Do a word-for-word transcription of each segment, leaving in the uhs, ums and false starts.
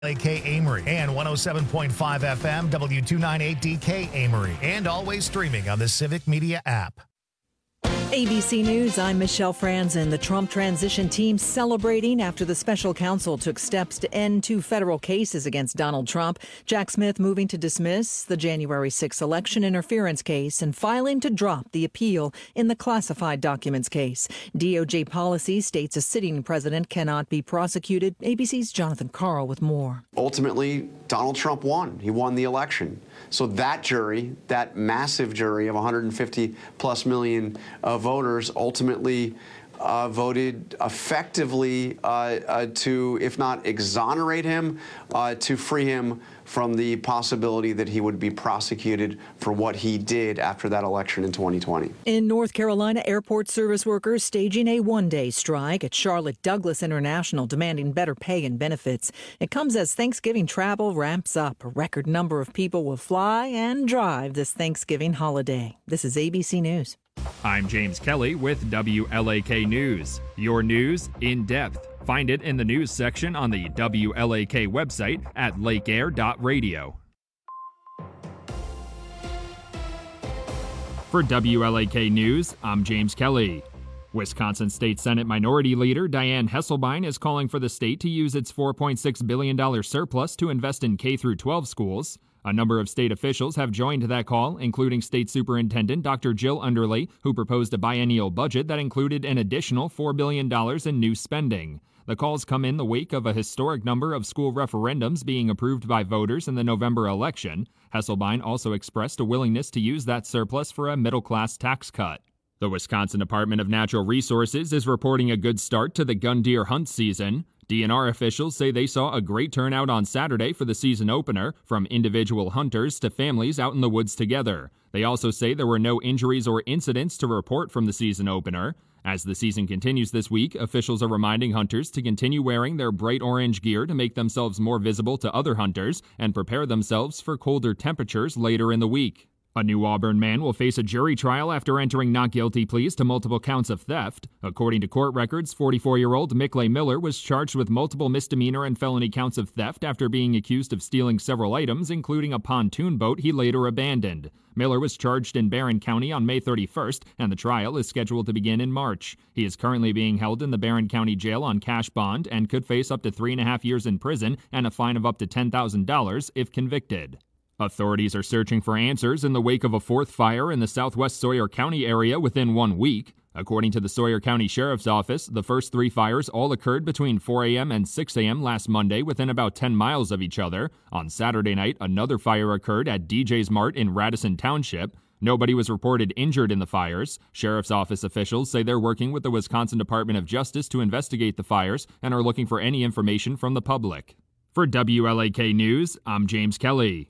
L A K Amory and one oh seven point five F M W two ninety-eight D K Amory, and always streaming on the Civic Media app. A B C News, I'm Michelle Franzen. The Trump transition team celebrating after the special counsel took steps to end two federal cases against Donald Trump. Jack Smith moving to dismiss the January sixth election interference case and filing to drop the appeal in the classified documents case. D O J policy states a sitting president cannot be prosecuted. A B C's Jonathan Karl with more. Ultimately, Donald Trump won. He won the election. So that jury, that massive jury of one hundred fifty plus million uh, voters, ultimately uh, voted effectively uh, uh, to, if not exonerate him, uh, to free him from the possibility that he would be prosecuted for what he did after that election in twenty twenty. In North Carolina, airport service workers staging a one-day strike at Charlotte Douglas International, demanding better pay and benefits. It comes as Thanksgiving travel ramps up. A record number of people will fly and drive this Thanksgiving holiday. This is A B C News. I'm James Kelly with W L A K News. Your news in depth. Find it in the news section on the W L A K website at lake air dot radio. For W L A K News, I'm James Kelly. Wisconsin State Senate Minority Leader Diane Hesselbein is calling for the state to use its four point six billion dollars surplus to invest in K through twelve schools. A number of state officials have joined that call, including State Superintendent Doctor Jill Underley, who proposed a biennial budget that included an additional four billion dollars in new spending. The calls come in the wake of a historic number of school referendums being approved by voters in the November election. Hesselbein also expressed a willingness to use that surplus for a middle-class tax cut. The Wisconsin Department of Natural Resources is reporting a good start to the gun deer hunt season. D N R officials say they saw a great turnout on Saturday for the season opener, from individual hunters to families out in the woods together. They also say there were no injuries or incidents to report from the season opener. As the season continues this week, officials are reminding hunters to continue wearing their bright orange gear to make themselves more visible to other hunters and prepare themselves for colder temperatures later in the week. A New Auburn man will face a jury trial after entering not guilty pleas to multiple counts of theft. According to court records, forty-four-year-old Mickley Miller was charged with multiple misdemeanor and felony counts of theft after being accused of stealing several items, including a pontoon boat he later abandoned. Miller was charged in Barron County on May thirty-first, and the trial is scheduled to begin in March. He is currently being held in the Barron County Jail on cash bond and could face up to three and a half years in prison and a fine of up to ten thousand dollars if convicted. Authorities are searching for answers in the wake of a fourth fire in the southwest Sawyer County area within one week. According to the Sawyer County Sheriff's Office, the first three fires all occurred between four a.m. and six a.m. last Monday within about ten miles of each other. On Saturday night, another fire occurred at D J's Mart in Radisson Township. Nobody was reported injured in the fires. Sheriff's Office officials say they're working with the Wisconsin Department of Justice to investigate the fires and are looking for any information from the public. For W L A K News, I'm James Kelly.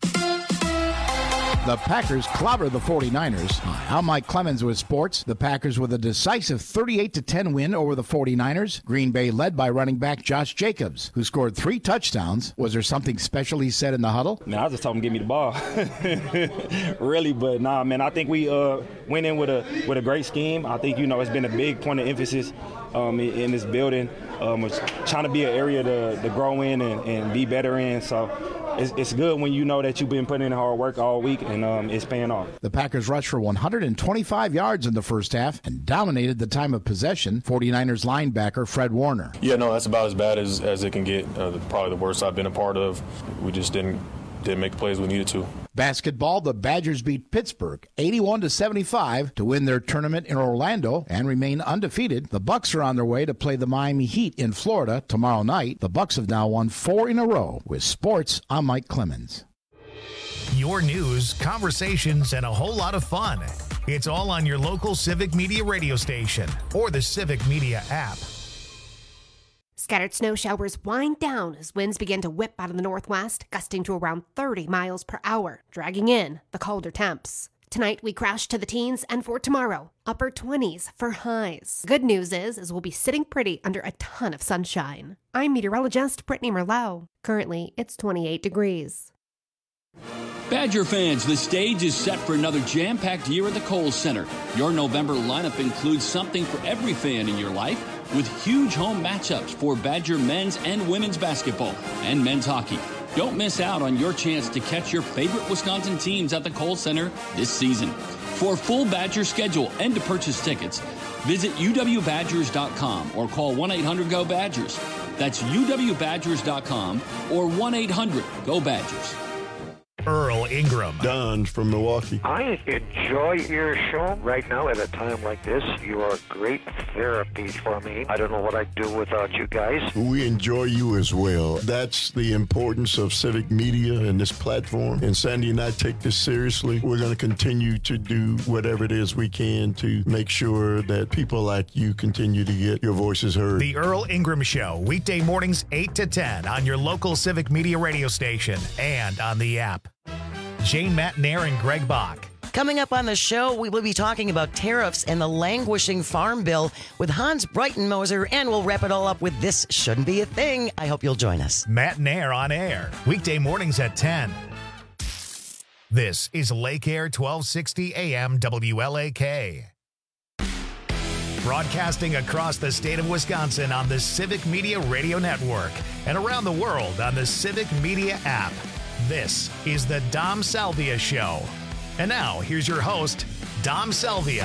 The Packers clobber the forty-niners. Hi, I'm Mike Clemens with sports. The Packers with a decisive thirty-eight to ten win over the forty-niners. Green Bay led by running back Josh Jacobs, who scored three touchdowns. Was there something special he said in the huddle? Man, I just told him to give me the ball. Really, but nah, man, I think we uh, went in with a with a great scheme. I think, you know, it's been a big point of emphasis um, in, in this building. Um, was trying to be an area to, to grow in and, and be better in. So it's, it's good when you know that you've been putting in hard work all week and um, it's paying off. The Packers rushed for one hundred twenty-five yards in the first half and dominated the time of possession. forty-niners linebacker Fred Warner. Yeah, no, that's about as bad as, as it can get. Uh, probably the worst I've been a part of. We just didn't didn't make the plays we needed to. Basketball, the Badgers beat Pittsburgh eighty-one to seventy-five to win their tournament in Orlando and remain undefeated. The Bucks are on their way to play the Miami Heat in Florida tomorrow night. The Bucks have now won four in a row. With sports, I'm Mike Clemens. Your news, conversations, and a whole lot of fun. It's all on your local Civic Media radio station or the Civic Media app. Scattered snow showers wind down as winds begin to whip out of the northwest, gusting to around thirty miles per hour, dragging in the colder temps. Tonight, we crash to the teens, and for tomorrow, upper twenties for highs. Good news is, is we'll be sitting pretty under a ton of sunshine. I'm meteorologist Brittany Merlot. Currently, it's twenty-eight degrees. Badger fans, the stage is set for another jam-packed year at the Kohl Center. Your November lineup includes something for every fan in your life, with huge home matchups for Badger men's and women's basketball and men's hockey. Don't miss out on your chance to catch your favorite Wisconsin teams at the Kohl Center this season. For a full Badger schedule and to purchase tickets, visit U W Badgers dot com or call one eight hundred go Badgers. That's U W Badgers dot com or one eight hundred go Badgers. Earl Ingram. Don from Milwaukee. I enjoy your show right now at a time like this. You are great therapy for me. I don't know what I'd do without you guys. We enjoy you as well. That's the importance of civic media and this platform. And Sandy and I take this seriously. We're going to continue to do whatever it is we can to make sure that people like you continue to get your voices heard. The Earl Ingram Show, weekday mornings eight to ten on your local civic media radio station and on the app. Jane Matnair and Greg Bach. Coming up on the show, we will be talking about tariffs and the languishing farm bill with Hans Breitenmoser, and we'll wrap it all up with This Shouldn't Be a Thing. I hope you'll join us. Matnair on air, weekday mornings at ten. This is Lake Air twelve sixty A M W L A K. Broadcasting across the state of Wisconsin on the Civic Media Radio Network and around the world on the Civic Media app. This is the Dom Salvia Show. And now, here's your host, Dom Salvia.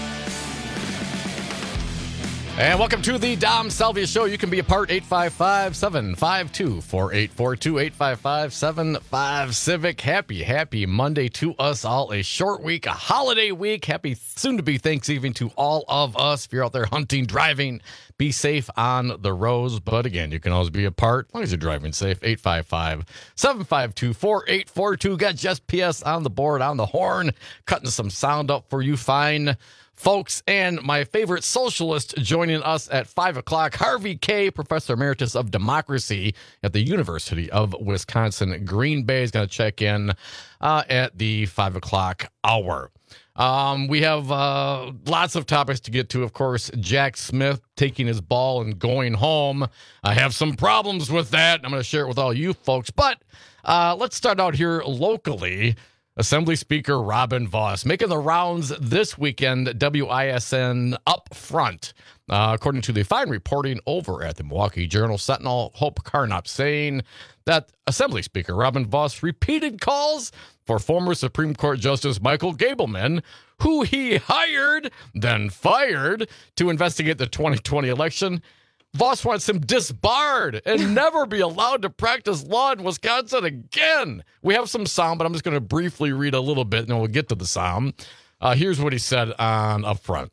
And welcome to the Dom Salvia Show. You can be a part, eight five five, seven five two, four eight four two, eight five five, seven five Civic. Happy, happy Monday to us all. A short week, a holiday week. Happy soon-to-be Thanksgiving to all of us. If you're out there hunting, driving, be safe on the roads. But again, you can always be a part, as long as you're driving safe, eight five five, seven five two, four eight four two. Got Just P S on the board, on the horn, cutting some sound up for you fine folks. And my favorite socialist joining us at five o'clock, Harvey Kaye, Professor Emeritus of Democracy at the University of Wisconsin Green Bay, is going to check in uh, at the five o'clock hour. Um, we have uh, lots of topics to get to. Of course, Jack Smith taking his ball and going home. I have some problems with that. I'm going to share it with all you folks. But uh, let's start out here locally. Assembly Speaker Robin Vos making the rounds this weekend at W I S N up front. Uh, according to the fine reporting over at the Milwaukee Journal Sentinel, Hope Carnop saying that Assembly Speaker Robin Vos repeated calls for former Supreme Court Justice Michael Gableman, who he hired, then fired, to investigate the twenty twenty election. Vos wants him disbarred and never be allowed to practice law in Wisconsin again. We have some sound, but I'm just going to briefly read a little bit, and then we'll get to the sound. Uh, here's what he said on Upfront.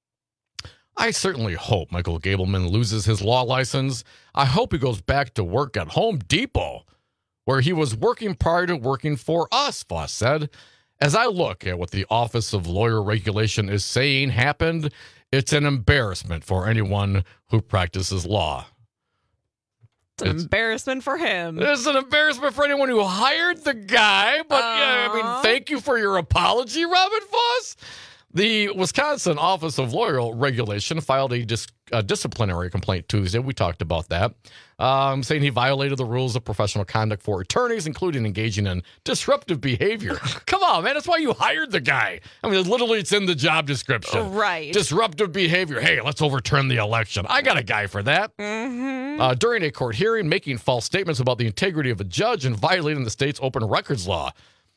I certainly hope Michael Gableman loses his law license. I hope he goes back to work at Home Depot, where he was working prior to working for us, Vos said. As I look at what the Office of Lawyer Regulation is saying happened, it's an embarrassment for anyone who practices law. It's an it's, embarrassment for him. It's an embarrassment for anyone who hired the guy. But, uh, yeah, I mean, thank you for your apology, Robin Vos. The Wisconsin Office of Lawyer Regulation filed a, dis- a disciplinary complaint Tuesday. We talked about that, um, saying he violated the rules of professional conduct for attorneys, including engaging in disruptive behavior. Come on, man. That's why you hired the guy. I mean, literally, it's in the job description. Right. Disruptive behavior. Hey, let's overturn the election. I got a guy for that. Mm-hmm. Uh, during a court hearing, making false statements about the integrity of a judge and violating the state's open records law.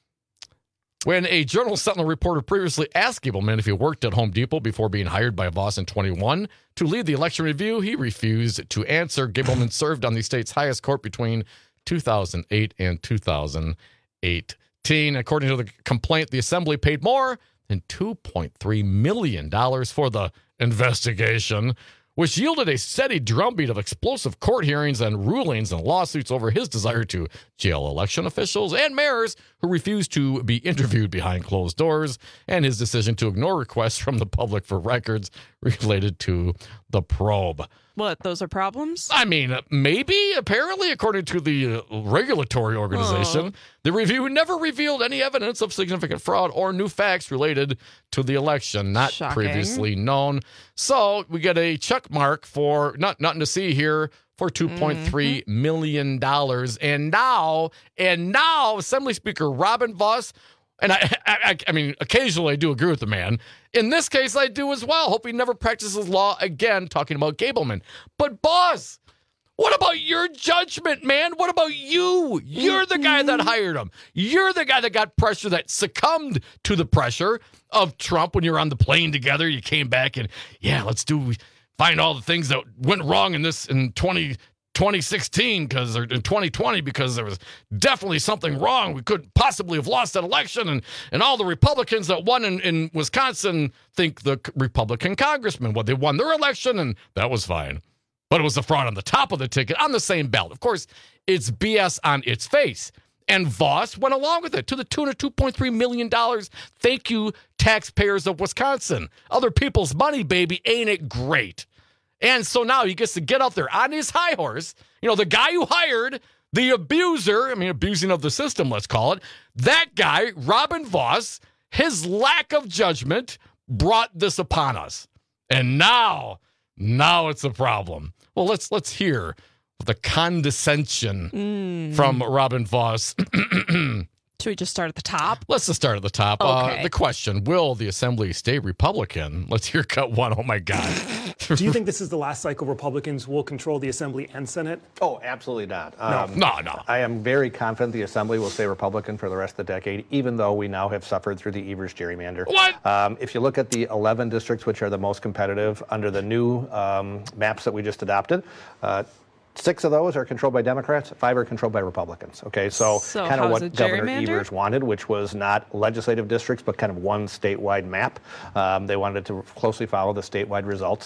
When a Journal Sentinel reporter previously asked Gableman if he worked at Home Depot before being hired by Vos in twenty-one to lead the election review, he refused to answer. Gableman served on the state's highest court between two thousand eight and two thousand eighteen. According to the complaint, the Assembly paid more than two point three million dollars for the investigation, which yielded a steady drumbeat of explosive court hearings and rulings and lawsuits over his desire to jail election officials and mayors who refused to be interviewed behind closed doors, and his decision to ignore requests from the public for records related to the probe. What, those are problems? I mean, maybe, apparently, according to the uh, regulatory organization, oh. the review never revealed any evidence of significant fraud or new facts related to the election, not Shocking. previously known. So we get a check mark for, not nothing to see here, for two point three mm-hmm. million dollars. And now, and now, Assembly Speaker Robin Vos, and I, I, I mean, occasionally I do agree with the man. In this case, I do as well. Hope he never practices law again, talking about Gableman. But, boss, what about your judgment, man? What about you? You're the guy that hired him. You're the guy that got pressure, that succumbed to the pressure of Trump when you were on the plane together. You came back and, yeah, let's do, find all the things that went wrong in this in twenty sixteen because or in twenty twenty because there was definitely something wrong. We couldn't possibly have lost that election, and and all the Republicans that won in, in Wisconsin think the Republican congressman, well, they won their election, and that was fine. But it was a fraud on the top of the ticket on the same ballot. Of course, it's B S on its face. And Vos went along with it to the tune of two point three million dollars. Thank you, taxpayers of Wisconsin. Other people's money, baby. Ain't it great? And so now he gets to get out there on his high horse. You know, the guy who hired the abuser, I mean, abusing of the system, let's call it, that guy, Robin Vos, his lack of judgment brought this upon us. And now, now it's a problem. Well, let's let's hear the condescension mm. from Robin Vos. Should we just start at the top? Let's just start at the top. Okay. Uh, the question, will the Assembly stay Republican? Let's hear cut one. Oh, my God. Do you think this is the last cycle Republicans will control the Assembly and Senate? Oh, absolutely not. No, um, no, no. I am very confident the Assembly will stay Republican for the rest of the decade, even though we now have suffered through the Evers gerrymander. What? Um, if you look at the eleven districts, which are the most competitive under the new um, maps that we just adopted, uh, six of those are controlled by Democrats, five are controlled by Republicans. Okay, so, so kind of what Governor gerrymander? Evers wanted, which was not legislative districts, but kind of one statewide map. Um, they wanted to closely follow the statewide results.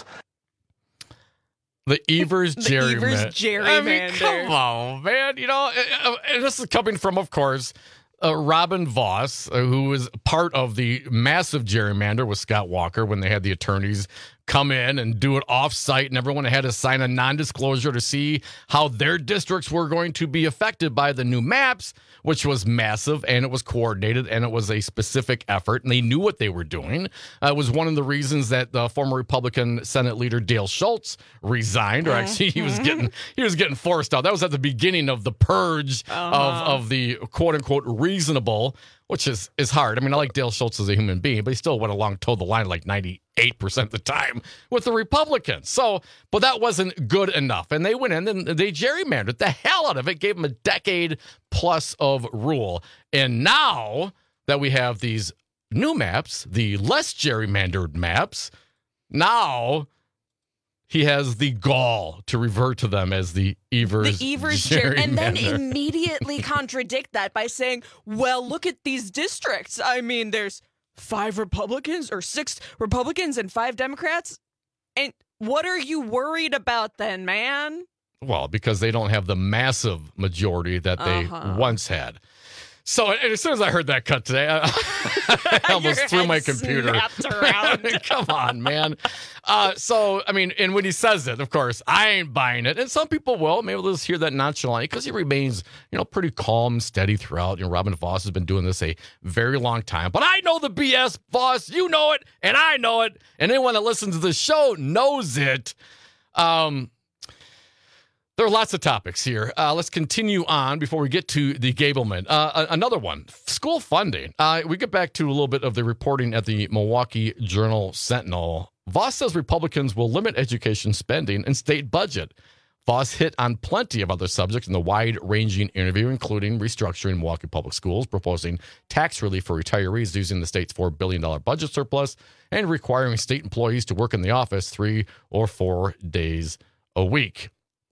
The Evers the gerrymander. Evers gerrymander. I mean, come on, man. You know, and this is coming from, of course, uh, Robin Vos, uh, who was part of the massive gerrymander with Scott Walker when they had the attorneys come in and do it off-site, and everyone had to sign a non-disclosure to see how their districts were going to be affected by the new maps, which was massive, and it was coordinated, and it was a specific effort, and they knew what they were doing. Uh, it was one of the reasons that the former Republican Senate leader Dale Schultz resigned, or actually he was getting he was getting forced out. That was at the beginning of the purge uh-huh. of, of the quote-unquote reasonable, which is, is hard. I mean, I like Dale Schultz as a human being, but he still went along, towed the line like ninety-eight percent of the time with the Republicans. So, but that wasn't good enough. And they went in and they gerrymandered the hell out of it, gave them a decade plus of rule. And now that we have these new maps, the less gerrymandered maps, now he has the gall to revert to them as the Evers The Evers gerrymander. And then immediately contradict that by saying, well, look at these districts. I mean, there's five Republicans or six Republicans and five Democrats. And what are you worried about then, man? Well, because they don't have the massive majority that they Uh-huh. once had. So and as soon as I heard that cut today, I, I almost Your threw head my computer. snapped around. Come on, man. Uh, so, I mean, and when he says it, of course, I ain't buying it. And some people will. Maybe they'll just hear that nonchalantly because he remains, you know, pretty calm, steady throughout. You know, Robin Vos has been doing this a very long time. But I know the B S, Vos. You know it, and I know it. And anyone that listens to the show knows it. Um... There are lots of topics here. Uh, let's continue on before we get to the Gableman. Uh, another one, school funding. Uh, we get back to a little bit of the reporting at the Milwaukee Journal Sentinel. Vos says Republicans will limit education spending and state budget. Vos hit on plenty of other subjects in the wide-ranging interview, including restructuring Milwaukee Public Schools, proposing tax relief for retirees using the state's four billion dollars budget surplus, and requiring state employees to work in the office three or four days a week.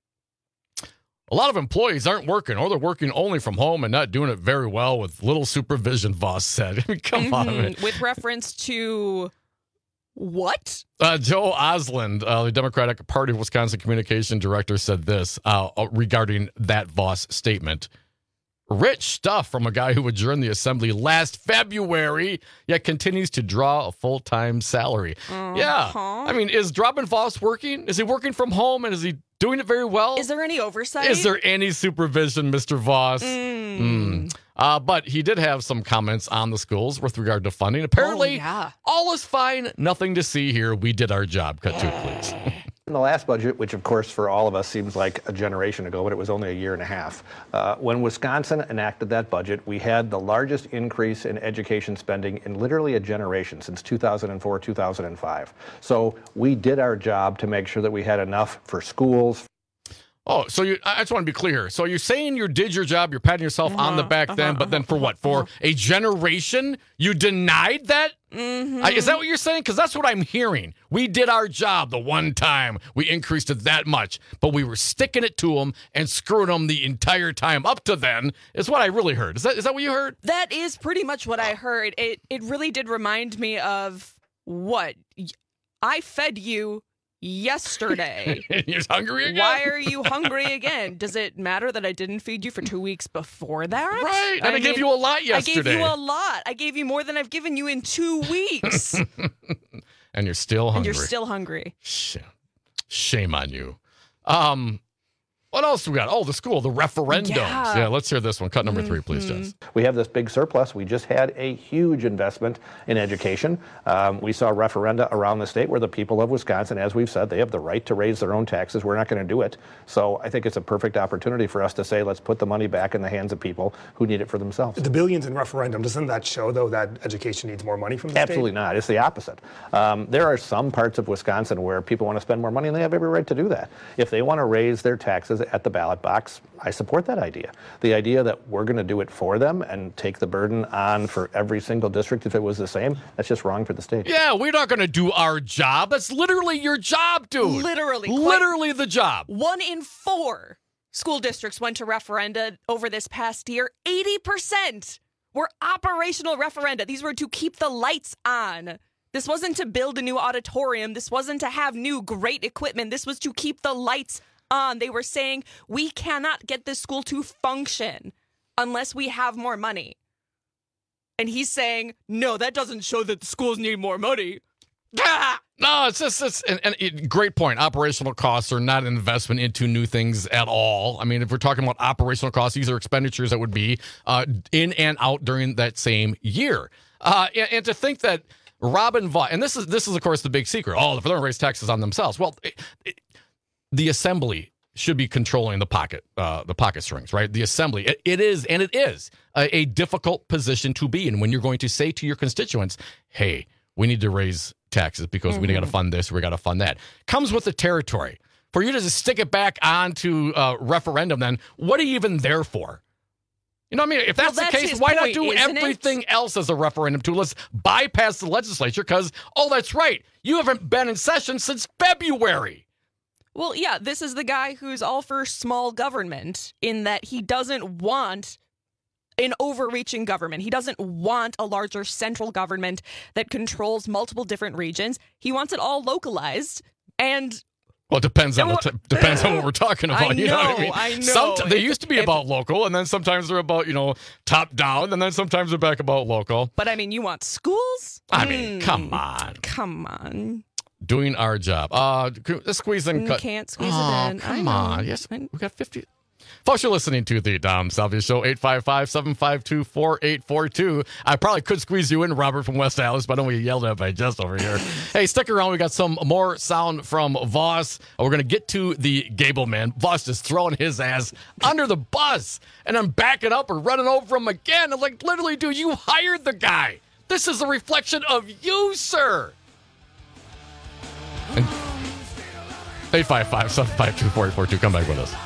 A lot of employees aren't working, or they're working only from home and not doing it very well with little supervision, Vos said. I mean, come Mm-hmm. on. Man. With reference to what? Uh, Joe Osland, uh, the Democratic Party of Wisconsin communication director, said this uh, regarding that Vos statement. Rich stuff from a guy who adjourned the assembly last February, yet continues to draw a full-time salary. Uh-huh. Yeah. I mean, is Robin Vos working? Is he working from home, and is he doing it very well? Is there any oversight? Is there any supervision, Mister Vos? Mm. Mm. Uh, but he did have some comments on the schools with regard to funding. Apparently, oh, yeah. all is fine. Nothing to see here. We did our job. Cut to it, please. In the last budget, which of course for all of us seems like a generation ago, but it was only a year and a half, uh, when Wisconsin enacted that budget, we had the largest increase in education spending in literally a generation since two thousand four, two thousand five. So we did our job to make sure that we had enough for schools. Oh, so you, I just want to be clear. So you're saying you did your job, you're patting yourself uh-huh, on the back uh-huh, then, but then for what? For a generation? You denied that? Mm-hmm. I, is that what you're saying? Because that's what I'm hearing. We did our job the one time. We increased it that much, but we were sticking it to them and screwing them the entire time up to then, is what I really heard. Is that is that what you heard? That is pretty much what I heard. It It really did remind me of what? I fed you yesterday. You're hungry again? Why are you hungry again? Does it matter that I didn't feed you for two weeks before that? Right. And I, I gave you a lot yesterday. I gave you a lot. I gave you more than I've given you in two weeks. And you're still hungry. And you're still hungry. Shame on you. Um, what else we got? Oh, the school, the referendums. Yeah, yeah let's hear this one. Cut number mm-hmm. three, please, Jess. We have this big surplus. We just had a huge investment in education. Um, we saw referenda around the state where the people of Wisconsin, as we've said, they have the right to raise their own taxes. We're not going to do it. So I think it's a perfect opportunity for us to say, let's put the money back in the hands of people who need it for themselves. The billions in referendum, doesn't that show, though, that education needs more money from the Absolutely state? not. It's the opposite. Um, there are some parts of Wisconsin where people want to spend more money, and they have every right to do that. If they want to raise their taxes at the ballot box, I support that idea. The idea that we're going to do it for them and take the burden on for every single district if it was the same, that's just wrong for the state. Yeah, we're not going to do our job. That's literally your job, dude. Literally. Literally the job. One in four school districts went to referenda over this past year. eighty percent were operational referenda. These were to keep the lights on. This wasn't to build a new auditorium. This wasn't to have new great equipment. This was to keep the lights on. They were saying, we cannot get this school to function unless we have more money. And he's saying, no, that doesn't show that the schools need more money. Ah! No, it's just, it's, and, and it, great point. Operational costs are not an investment into new things at all. I mean, if we're talking about operational costs, these are expenditures that would be uh, in and out during that same year. Uh, and, and to think that Robin Vos, and this is, this is, of course, the big secret. Oh, they're going to raise taxes on themselves. Well, it, it, the assembly should be controlling the pocket, uh, the pocket strings, right? The assembly, it, it is, and it is a, a difficult position to be in when you're going to say to your constituents, "Hey, we need to raise taxes because mm-hmm. we got to fund this, we got to fund that." Comes with the territory. For you to just stick it back onto uh, referendum, then what are you even there for? You know what I mean? If that's, well, that's the case, why point, not do everything it? else as a referendum too? Let's bypass the legislature because, oh, that's right, you haven't been in session since February. Well, yeah, this is the guy who's all for small government in that he doesn't want an overreaching government. He doesn't want a larger central government that controls multiple different regions. He wants it all localized. And well, it depends on the t- depends on what we're talking about. I know, you know what I mean? I know. Somet- they if, used to be if, about local, and then sometimes they're about, you know, top down, and then sometimes they're back about local. But I mean, you want schools? I mean, mm, come on. Come on. Doing our job. Uh, let's squeeze in. Cut. Can't squeeze oh, it in. Come on. Yes, we got fifty. Folks, you're listening to the Dom Salvia Show, eight five five, seven five two, four eight four two. I probably could squeeze you in, Robert from West Allis, but I don't want you yelled at by Jess over here. Hey, stick around. We got some more sound from Vos. We're going to get to the Gableman. Vos just throwing his ass under the bus and then backing up or running over him again. I'm like, literally, dude, you hired the guy. This is a reflection of you, sir. And eight five five, seven five two, four eight four two. Come back with us.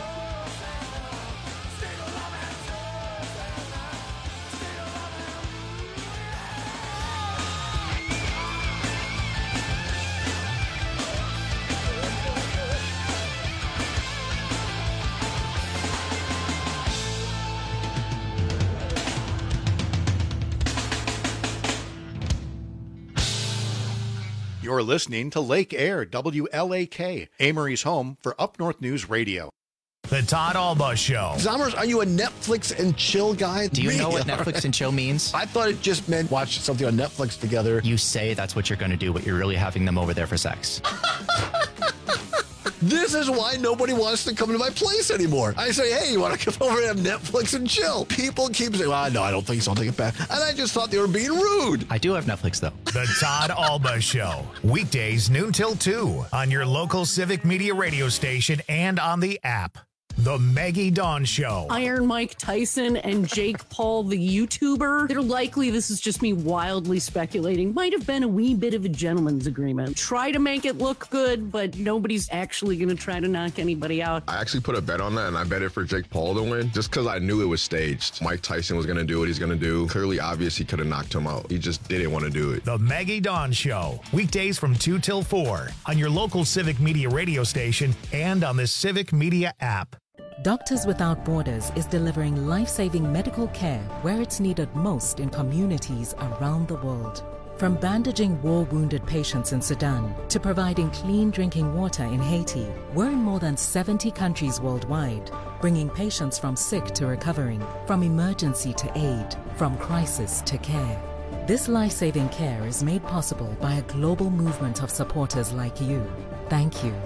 You're listening to Lake Air, W L A K, Amory's home for Up North News Radio. The Todd Alba Show. Zommers, are you a Netflix and chill guy? Do you know what Netflix and chill means? I thought it just meant watch something on Netflix together. You say that's what you're going to do, but you're really having them over there for sex. This is why nobody wants to come to my place anymore. I say, hey, you want to come over and have Netflix and chill? People keep saying, well, no, I don't think so. I'll take it back. And I just thought they were being rude. I do have Netflix, though. The Todd Alba Show. Weekdays noon till two on your local Civic Media radio station and on the app. The Maggie Dawn Show. Iron Mike Tyson and Jake Paul, the YouTuber. They're likely, this is just me wildly speculating, might have been a wee bit of a gentleman's agreement. Try to make it look good, but nobody's actually going to try to knock anybody out. I actually put a bet on that, and I bet it for Jake Paul to win, just because I knew it was staged. Mike Tyson was going to do what he's going to do. Clearly obvious he could have knocked him out. He just didn't want to do it. The Maggie Dawn Show. Weekdays from two till four on your local Civic Media radio station and on the Civic Media app. Doctors Without Borders is delivering life-saving medical care where it's needed most in communities around the world. From bandaging war-wounded patients in Sudan to providing clean drinking water in Haiti, we're in more than seventy countries worldwide, bringing patients from sick to recovering, from emergency to aid, from crisis to care. This life-saving care is made possible by a global movement of supporters like you. Thank you.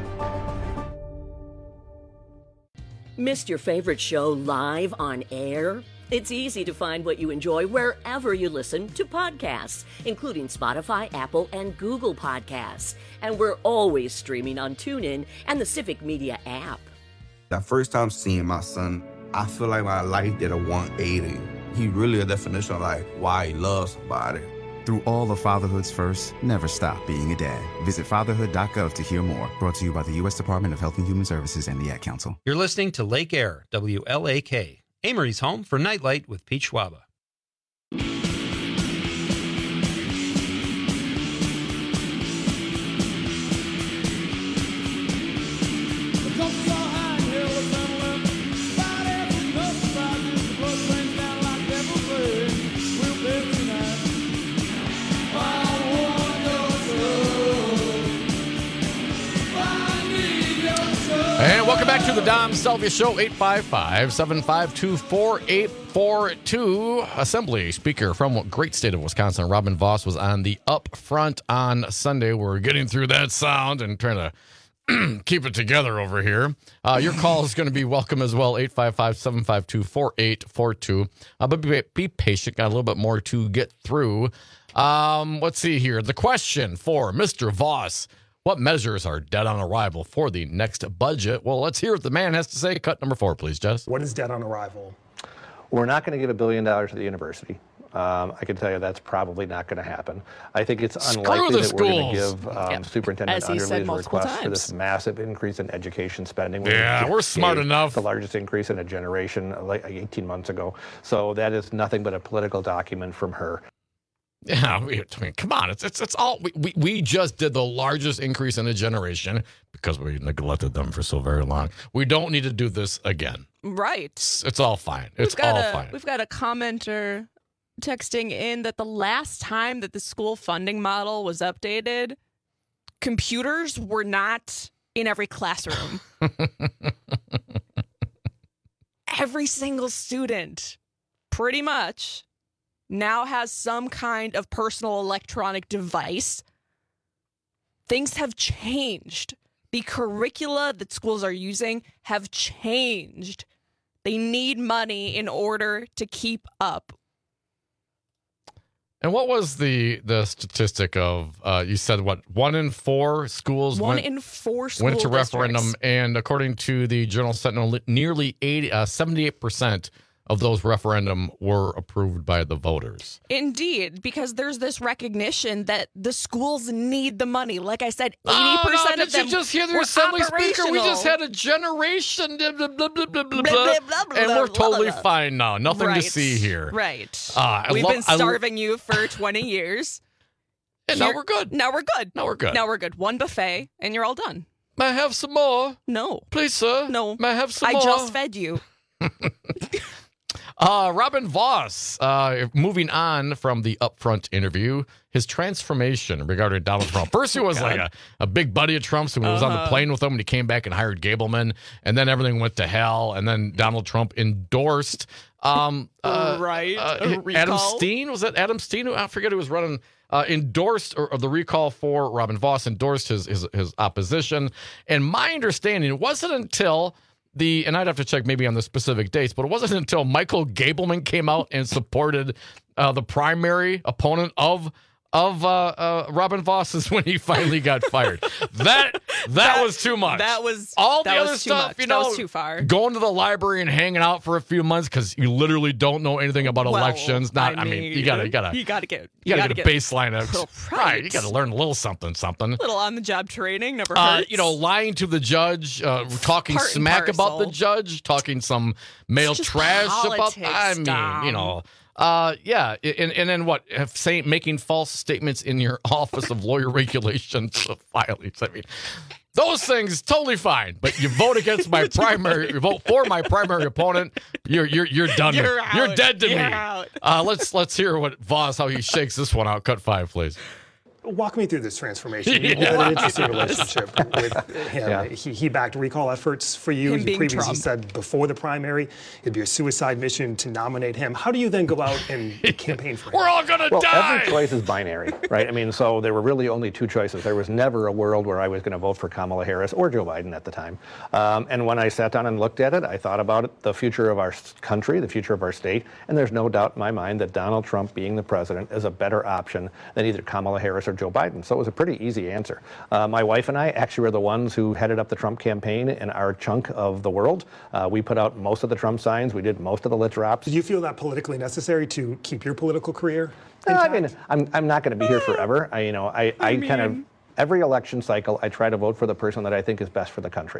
Missed your favorite show live on air? It's easy to find what you enjoy wherever you listen to podcasts, including Spotify, Apple, and Google Podcasts. And we're always streaming on TuneIn and the Civic Media app. That first time seeing my son, I feel like my life did a one eighty. He really a definition of like why he loves somebody. Through all of fatherhood's first, never stop being a dad. Visit fatherhood dot gov to hear more. Brought to you by the U S Department of Health and Human Services and the Ad Council. You're listening to Lake Air, W L A K, Amory's home for Nightlight with Pete Schwaba. And welcome back to the Dom Selvia Show, eight five five, seven five two, four eight four two. Assembly Speaker from great state of Wisconsin, Robin Vos, was on the up front on Sunday. We're getting through that sound and trying to keep it together over here. Uh, your call is going to be welcome as well, eight five five, seven five two, four eight four two. Uh, but be, be patient, got a little bit more to get through. Um, let's see here. The question for Mister Vos. What measures are dead on arrival for the next budget? Well, let's hear what the man has to say. Cut number four, please, Jess. What is dead on arrival? We're not going to give a billion dollars to the university. Um, I can tell you that's probably not going to happen. I think it's Screw unlikely that schools. we're going to give um, Yep. Superintendent As he said Underly's multiple request for times. this massive increase in education spending. Yeah, We we're smart gave enough. The largest increase in a generation, like eighteen months ago. So that is nothing but a political document from her. Yeah, we, I mean, come on. It's it's it's all we, we we just did the largest increase in a generation because we neglected them for so very long. We don't need to do this again. Right. It's, it's all fine. It's We've got all a, fine. We've got a commenter texting in that the last time that the school funding model was updated, computers were not in every classroom. Every single student, pretty much, now has some kind of personal electronic device. Things have changed. The curricula that schools are using have changed. They need money in order to keep up. And what was the the statistic of, uh, you said, what, one in four schools One went, in four school went to districts. referendum, and according to the Journal Sentinel, nearly eighty, uh, seventy-eight percent of those referendum were approved by the voters. Indeed, because there's this recognition that the schools need the money. Like I said, eighty Oh, percent no, of did them you just hear the were assembly speaker? We just operational. had a generation, blah, blah, blah, blah, blah, blah, Blah, blah, blah, blah, and we're blah, totally blah. fine now. Nothing Right. to see here. Right. Uh, I We've love- been I lo- starving you for twenty years. And now Here- we're good. Now we're good. Now we're good. Now we're good. One buffet, and you're all done. May I have some more? No. Please, sir. No. May I have some I more? just fed you. Uh, Robin Vos, uh, moving on from the upfront interview, his transformation regarding Donald Trump. First, he was like a, a big buddy of Trump's who was on the Uh-huh. plane with him, and he came back and hired Gableman, and then everything went to hell, and then Donald Trump endorsed um, uh, Right. uh, A Adam recall. Steen. Was that Adam Steen? I forget who was running uh, endorsed, or, or the recall for Robin Vos endorsed his, his his opposition. And my understanding, it wasn't until the, and I'd have to check maybe on the specific dates, but it wasn't until Michael Gableman came out and supported uh, the primary opponent of of uh, uh, Robin Vos is when he finally got fired. That, that that was too much. That was all that the was other too stuff. much. You know, that was too far. Going to the library and hanging out for a few months because you literally don't know anything about Well, elections. Not, I mean, I mean, you gotta, you gotta, you gotta get, you gotta, gotta get, get a baseline of right. right. You gotta learn a little something, something. A little on the job training never Uh, hurts. you know, lying to the judge, uh, talking Part and smack about the parcel. judge, talking some male just trash politics, about. I mean, Dom. you know, uh, yeah, and and then what? Have say, making false statements in your Office of Lawyer Regulations filings. I mean, those things totally fine. But you vote against my primary, you vote for my primary opponent. You're you're you're done. You're with, you're out. dead to You're me. out. Uh, let's let's hear what Vos how he shakes this one out. Cut five, please. Walk me through this transformation. You Yeah. had an interesting relationship with him. Yeah. He, he backed recall efforts for you. Him You being previously Trump. said before the primary it'd be a suicide mission to nominate him. How do you then go out and campaign for him? We're all gonna Well, die. every choice is binary, right? I mean, so there were really only two choices. There was never a world where I was going to vote for Kamala Harris or Joe Biden at the time. Um, and when I sat down and looked at it, I thought about it, the future of our s- country, the future of our state, and there's no doubt in my mind that Donald Trump being the president is a better option than either Kamala Harris or Joe Biden. So it was a pretty easy answer. Uh, my wife and I actually were the ones who headed up the Trump campaign in our chunk of the world. Uh, we put out most of the Trump signs. We did most of the lit drops. Did you feel that politically necessary to keep your political career? No, I mean, I'm I'm not going to be here forever. I, you know, I, I, I kind of mean- every election cycle, I try to vote for the person that I think is best for the country.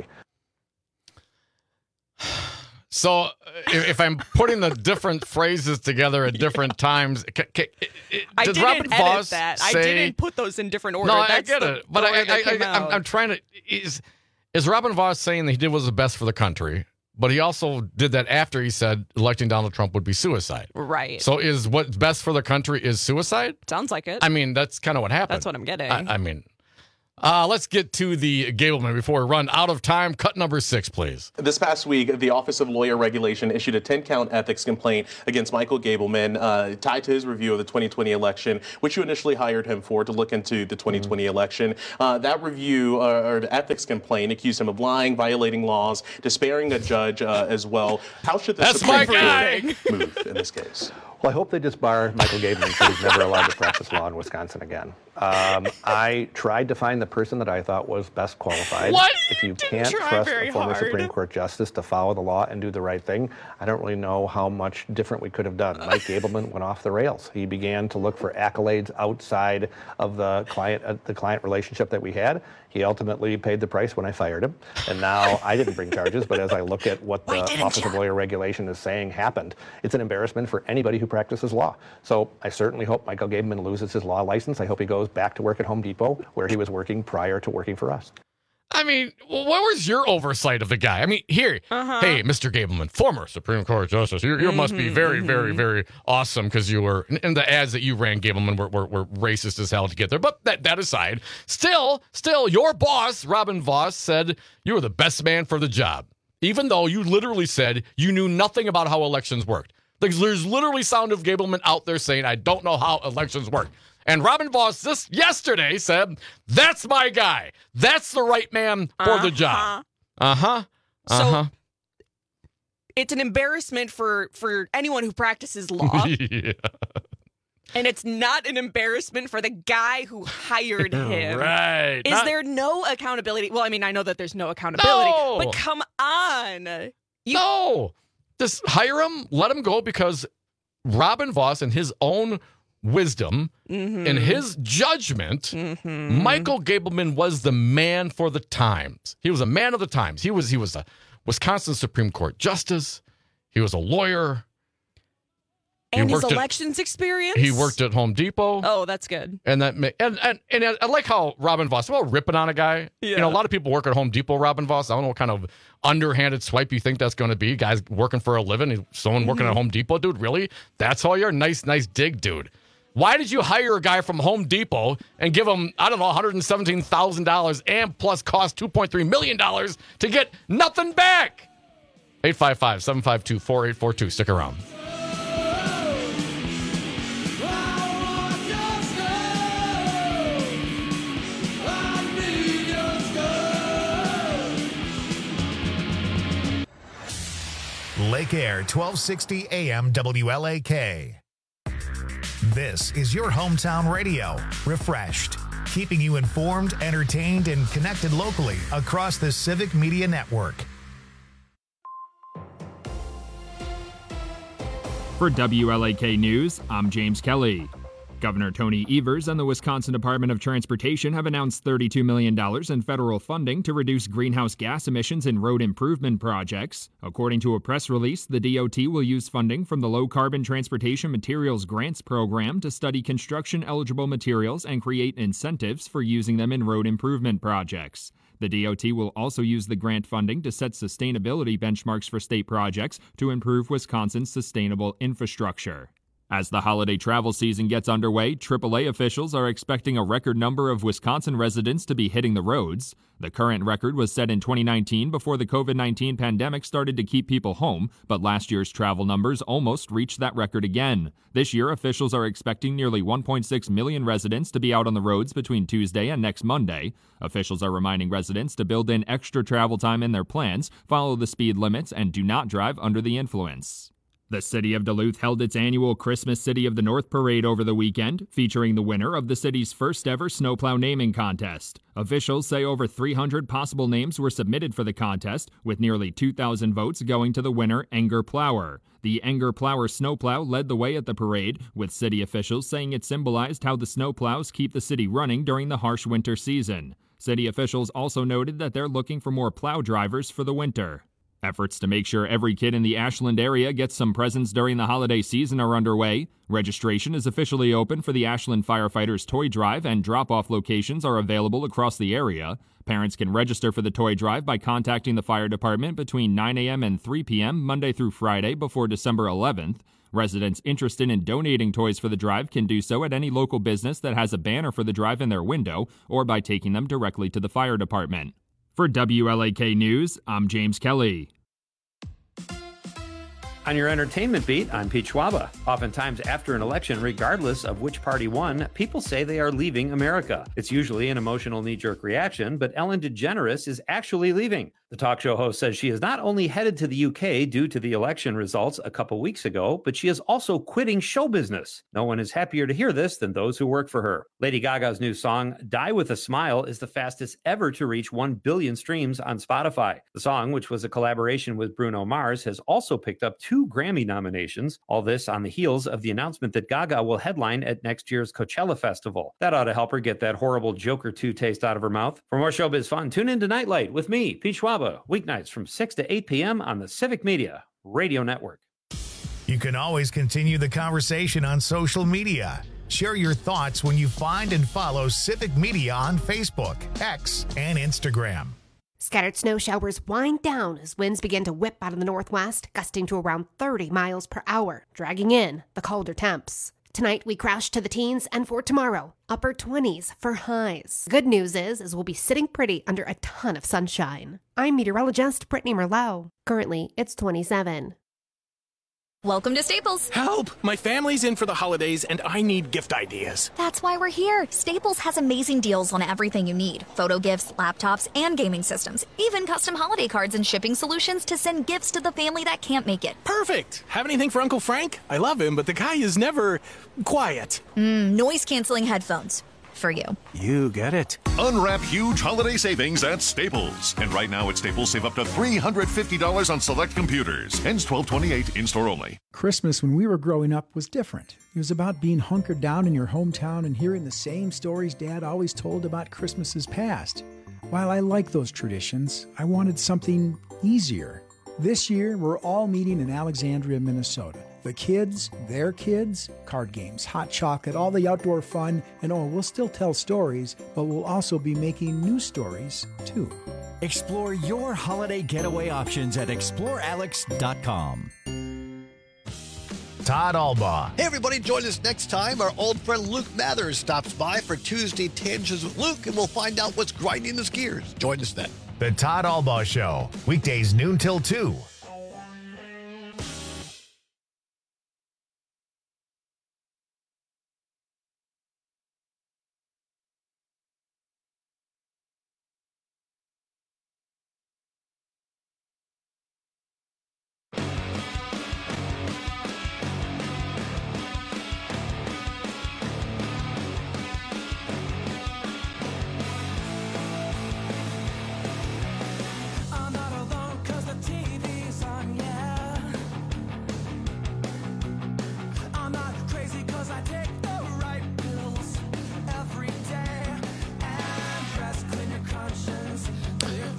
So uh, if, if I'm putting the different phrases together at different times, c- c- I does didn't Robin edit Vos that. say, I didn't put those in different order. No, I That's get the, it, but the I, way that I, came I, I'm, out. I'm trying to. Is is Robin Vos saying that he did what was the best for the country? But he also did that after he said electing Donald Trump would be suicide. Right. So is what's best for the country is suicide? Sounds like it. I mean, that's kind of what happened. That's what I'm getting. I, I mean, uh, let's get to the Gableman before we run out of time. Cut number six, please. This past week, the Office of Lawyer Regulation issued a ten-count ethics complaint against Michael Gableman, uh, tied to his review of the twenty twenty election, which you initially hired him for to look into the twenty twenty election. Uh, that review, uh, or the ethics complaint, accused him of lying, violating laws, despairing a judge uh, as well. How should the That's Supreme my guy. Court move in this case? Well, I hope they disbar Michael Gableman so he's never allowed to practice law in Wisconsin again. Um, I tried to find the person that I thought was best qualified. What? If you You didn't can't try trust very a former hard. Supreme Court justice to follow the law and do the right thing, I don't really know how much different we could have done. Mike Gableman went off the rails. He began to look for accolades outside of the client, uh, the client relationship that we had. He ultimately paid the price when I fired him. And now I didn't bring charges, but as I look at what the Office of Lawyer Regulation is saying happened, it's an embarrassment for anybody who practices law. So I certainly hope Michael Gableman loses his law license. I hope he goes back to work at Home Depot, where he was working prior to working for us. I mean, what was your oversight of the guy? I mean, here, Uh-huh. hey, Mister Gableman, former Supreme Court Justice, you, you must be very, very, very awesome because you were, and the ads that you ran, Gableman, were, were, were racist as hell to get there. But that, that aside, still, still, your boss, Robin Vos, said you were the best man for the job, even though you literally said you knew nothing about how elections worked. Like, there's literally sound of Gableman out there saying, I don't know how elections work. And Robin Vos this yesterday said, that's my guy. That's the right man for Uh-huh. the job. Uh-huh. Uh-huh. So it's an embarrassment for for anyone who practices law. Yeah. And it's not an embarrassment for the guy who hired him. Right. Is Not- there no accountability? Well, I mean, I know that there's no accountability, No. but come on. You, No. Just hire him, let him go, because Robin Vos, in his own wisdom, Mhm. in his judgment, Mhm. Michael Gableman was the man for the times. He was a man of the times. He was he was a Wisconsin Supreme Court justice. He was a lawyer. He and his worked at- elections experience? He worked at Home Depot. Oh, that's good. And that ma- and, and and I like how Robin Vos, well, ripping on a guy. You know, a lot of people work at Home Depot, Robin Vos. I don't know what kind of underhanded swipe you think that's going to be. Guys working for a living, someone working Mhm. at Home Depot, dude. Really? That's all you're? Nice, nice dig, dude. Why did you hire a guy from Home Depot and give him, I don't know, one hundred seventeen thousand dollars and plus cost two point three million dollars to get nothing back? eight five five, seven five two, four eight four two. Stick around. Lake Air, twelve sixty A M W L A K. This is your hometown radio, refreshed, keeping you informed, entertained, and connected locally across the Civic Media Network. For W L A K News, I'm James Kelly. Governor Tony Evers and the Wisconsin Department of Transportation have announced thirty-two million dollars in federal funding to reduce greenhouse gas emissions in road improvement projects. According to a press release, the D O T will use funding from the Low Carbon Transportation Materials Grants Program to study construction-eligible materials and create incentives for using them in road improvement projects. The D O T will also use the grant funding to set sustainability benchmarks for state projects to improve Wisconsin's sustainable infrastructure. As the holiday travel season gets underway, triple A officials are expecting a record number of Wisconsin residents to be hitting the roads. The current record was set in twenty nineteen before the COVID nineteen pandemic started to keep people home, but last year's travel numbers almost reached that record again. This year, officials are expecting nearly one point six million residents to be out on the roads between Tuesday and next Monday. Officials are reminding residents to build in extra travel time in their plans, follow the speed limits, and do not drive under the influence. The city of Duluth held its annual Christmas City of the North Parade over the weekend, featuring the winner of the city's first ever snowplow naming contest. Officials say over three hundred possible names were submitted for the contest, with nearly two thousand votes going to the winner, Enger Plower. The Enger Plower snowplow led the way at the parade, with city officials saying it symbolized how the snowplows keep the city running during the harsh winter season. City officials also noted that they're looking for more plow drivers for the winter. Efforts to make sure every kid in the Ashland area gets some presents during the holiday season are underway. Registration is officially open for the Ashland Firefighters Toy Drive, and drop-off locations are available across the area. Parents can register for the toy drive by contacting the fire department between nine a.m. and three p.m. Monday through Friday before December eleventh. Residents interested in donating toys for the drive can do so at any local business that has a banner for the drive in their window, or by taking them directly to the fire department. For W L A K News, I'm James Kelly. On your entertainment beat, I'm Pete Schwaba. Oftentimes after an election, regardless of which party won, people say they are leaving America. It's usually an emotional knee-jerk reaction, but Ellen DeGeneres is actually leaving. The talk show host says she is not only headed to the U K due to the election results a couple weeks ago, but she is also quitting show business. No one is happier to hear this than those who work for her. Lady Gaga's new song, Die With a Smile, is the fastest ever to reach one billion streams on Spotify. The song, which was a collaboration with Bruno Mars, has also picked up two Grammy nominations. All this on the heels of the announcement that Gaga will headline at next year's Coachella Festival. That ought to help her get that horrible Joker two taste out of her mouth. For more showbiz fun, tune in to Nightlight with me, Pete Schwaba, weeknights from six to eight p.m. on the Civic Media Radio Network. You can always continue the conversation on social media. Share your thoughts when you find and follow Civic Media on Facebook, X, and Instagram. Scattered snow showers wind down as winds begin to whip out of the northwest, gusting to around thirty miles per hour, dragging in the colder temps. Tonight, we crash to the teens, and for tomorrow, upper twenties for highs. Good news is, is we'll be sitting pretty under a ton of sunshine. I'm meteorologist Brittany Merlot. Currently, it's twenty-seven. Welcome to Staples. Help! My family's in for the holidays and I need gift ideas. That's why we're here. Staples has amazing deals on everything you need. Photo gifts, laptops, and gaming systems. Even custom holiday cards and shipping solutions to send gifts to the family that can't make it. Perfect! Have anything for Uncle Frank? I love him, but the guy is never quiet. Mm, noise-canceling headphones. For you. You get it. Unwrap huge holiday savings at Staples. And right now at Staples, save up to three hundred fifty dollars on select computers. Ends twelve twenty-eight, in-store only. Christmas when we were growing up was different. It was about being hunkered down in your hometown and hearing the same stories Dad always told about Christmases past. While I like those traditions, I wanted something easier. This year, we're all meeting in Alexandria, Minnesota. The kids, their kids, card games, hot chocolate, all the outdoor fun, and oh, we'll still tell stories, but we'll also be making new stories, too. Explore your holiday getaway options at explore alex dot com. Todd Albaugh. Hey, everybody, join us next time. Our old friend Luke Mathers stops by for Tuesday Tangents with Luke, and we'll find out what's grinding his gears. Join us then. The Todd Albaugh Show, weekdays noon till two.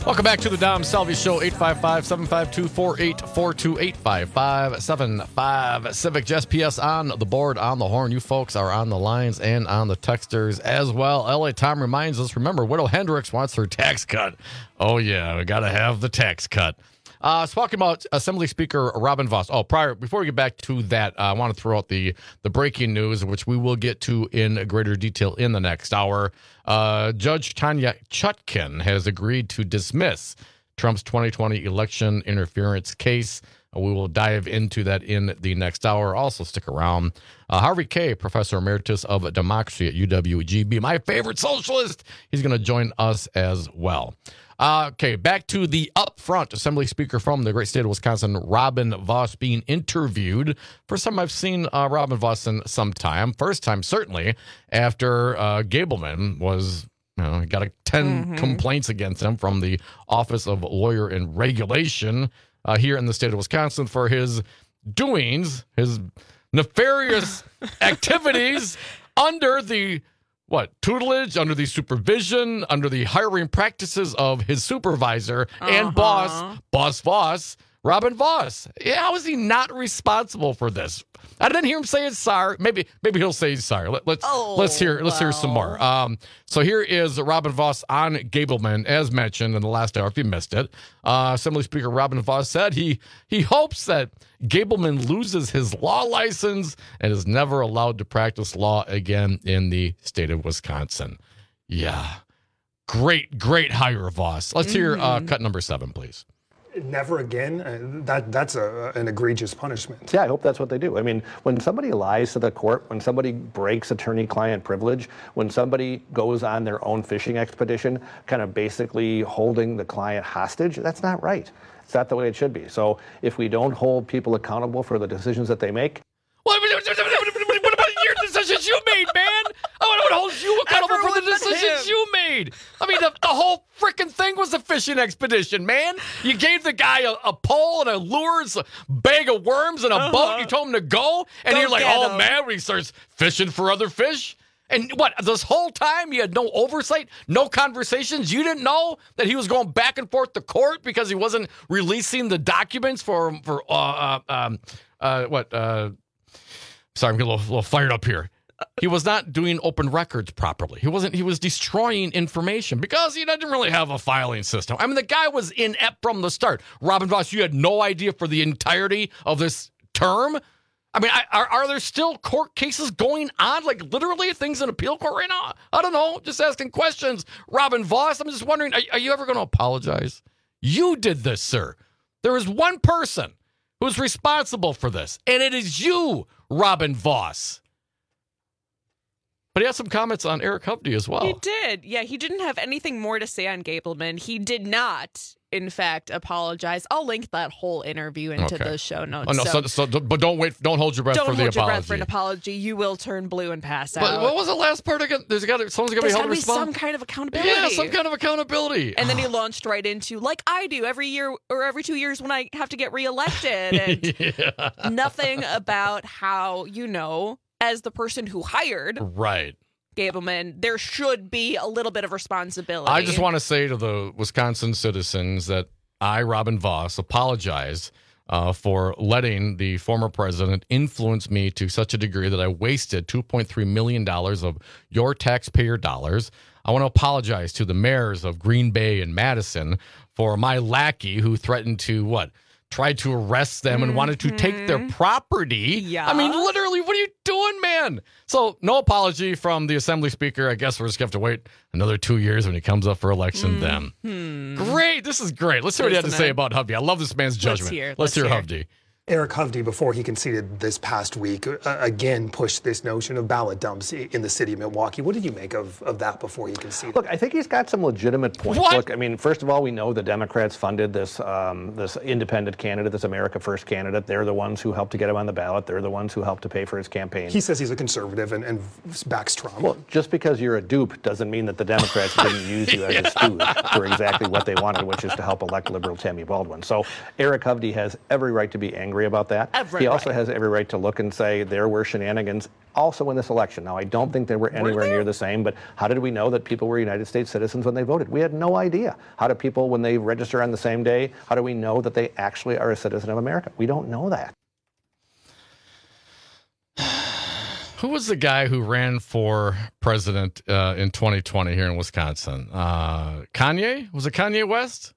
Welcome back to the Dom Salvi Show, eight five five, seven five two, four eight four two, eight five five, seven five Civic. Just P S on the board, on the horn. You folks are on the lines and on the texters as well. L A Tom reminds us, remember, Widow Hendricks wants her tax cut. Oh, yeah, we got to have the tax cut. Uh, talking about Assembly Speaker Robin Vos. Oh, prior, before we get back to that, uh, I want to throw out the, the breaking news, which we will get to in greater detail in the next hour. Uh, Judge Tanya Chutkin has agreed to dismiss Trump's twenty twenty election interference case. Uh, we will dive into that in the next hour. Also, stick around. Uh, Harvey Kaye, Professor Emeritus of Democracy at U W G B, my favorite socialist, he's going to join us as well. Uh, okay, back to the upfront Assembly Speaker from the great state of Wisconsin, Robin Vos, being interviewed. First time I've seen uh, Robin Vos in some time. First time, certainly, after uh, Gableman was, you know, got a ten mm-hmm. complaints against him from the Office of Lawyer and Regulation uh, here in the state of Wisconsin for his doings, his nefarious activities under the What, tutelage, under the supervision, under the hiring practices of his supervisor uh-huh. and boss, Boss Vos, Robin Vos. Yeah, how is he not responsible for this? I didn't hear him say he's sorry. Maybe maybe he'll say he's sorry. Let, let's oh, let's hear let's well. hear some more. Um, so here is Robin Vos on Gableman, as mentioned in the last hour. If you missed it, uh, Assembly Speaker Robin Vos said he he hopes that Gableman loses his law license and is never allowed to practice law again in the state of Wisconsin. Yeah, great great hire, Vos. Let's hear mm-hmm. uh, cut number seven, please. Never again? Uh, that That's a, an egregious punishment. Yeah, I hope that's what they do. I mean, when somebody lies to the court, when somebody breaks attorney-client privilege, when somebody goes on their own fishing expedition, kind of basically holding the client hostage, that's not right. It's not the way it should be. So if we don't hold people accountable for the decisions that they make... What about your decisions you made, man? I want to hold you accountable Everyone for the decisions him. you made. I mean, the, the whole freaking thing was a fishing expedition, man. You gave the guy a, a pole and a lures, a bag of worms and a uh-huh. boat. You told him to go, and go you're like, oh, him. man, when he starts fishing for other fish. And what, this whole time you had no oversight, no conversations? You didn't know that he was going back and forth to court because he wasn't releasing the documents for, for uh, uh, um, uh, what, uh, sorry, I'm getting a little, little fired up here. He was not doing open records properly. He wasn't. He was destroying information because he didn't really have a filing system. I mean, the guy was inept from the start. Robin Vos, you had no idea for the entirety of this term. I mean, are, are there still court cases going on? Like literally things in appeal court right now? I don't know. Just asking questions. Robin Vos, I'm just wondering, are, are you ever going to apologize? You did this, sir. There is one person who's responsible for this, and it is you, Robin Vos. But he had some comments on Eric Hovde as well. He did. Yeah, he didn't have anything more to say on Gableman. He did not, in fact, apologize. I'll link that whole interview into okay. the show notes. Oh, no, so, so, so, but don't wait. Don't hold your breath don't for the hold apology. your breath for an apology. You will turn blue and pass but out. What was the last part again? There's got to, someone's got to be held responsible. Some kind of accountability. Yeah, some kind of accountability. And then he launched right into, like I do every year or every two years when I have to get reelected, and yeah. nothing about how, you know, as the person who hired right. Gableman, there should be a little bit of responsibility. I just want to say to the Wisconsin citizens that I, Robin Vos, apologize uh, for letting the former president influence me to such a degree that I wasted two point three million dollars of your taxpayer dollars. I want to apologize to the mayors of Green Bay and Madison for my lackey who threatened to, what, tried to arrest them and mm-hmm. wanted to take their property. Yeah. I mean, literally, what are you doing, man? So no apology from the Assembly Speaker. I guess we're just going to have to wait another two years when he comes up for election mm-hmm. then. Great. This is great. Let's hear what he had to say about Hovde. I love this man's judgment. Let's hear, Let's let's hear hear. Hovde. Eric Hovde, before he conceded this past week, uh, again pushed this notion of ballot dumps in the city of Milwaukee. What did you make of, of that before he conceded? Look, I think he's got some legitimate points. What? Look, I mean, first of all, we know the Democrats funded this um, this independent candidate, this America First candidate. They're the ones who helped to get him on the ballot. They're the ones who helped to pay for his campaign. He says he's a conservative and, and backs Trump. Well, just because you're a dupe doesn't mean that the Democrats didn't use you as yeah. a stooge for exactly what they wanted, which is to help elect liberal Tammy Baldwin. So Eric Hovde has every right to be angry about that. Every he also right. has every right to look and say there were shenanigans also in this election. Now, I don't think they were anywhere near the same, but how did we know that people were United States citizens when they voted? We had no idea. How do people, when they register on the same day, how do we know that they actually are a citizen of America? We don't know that. Who was the guy who ran for president uh, in twenty twenty here in Wisconsin? Uh, Kanye? Was it Kanye West?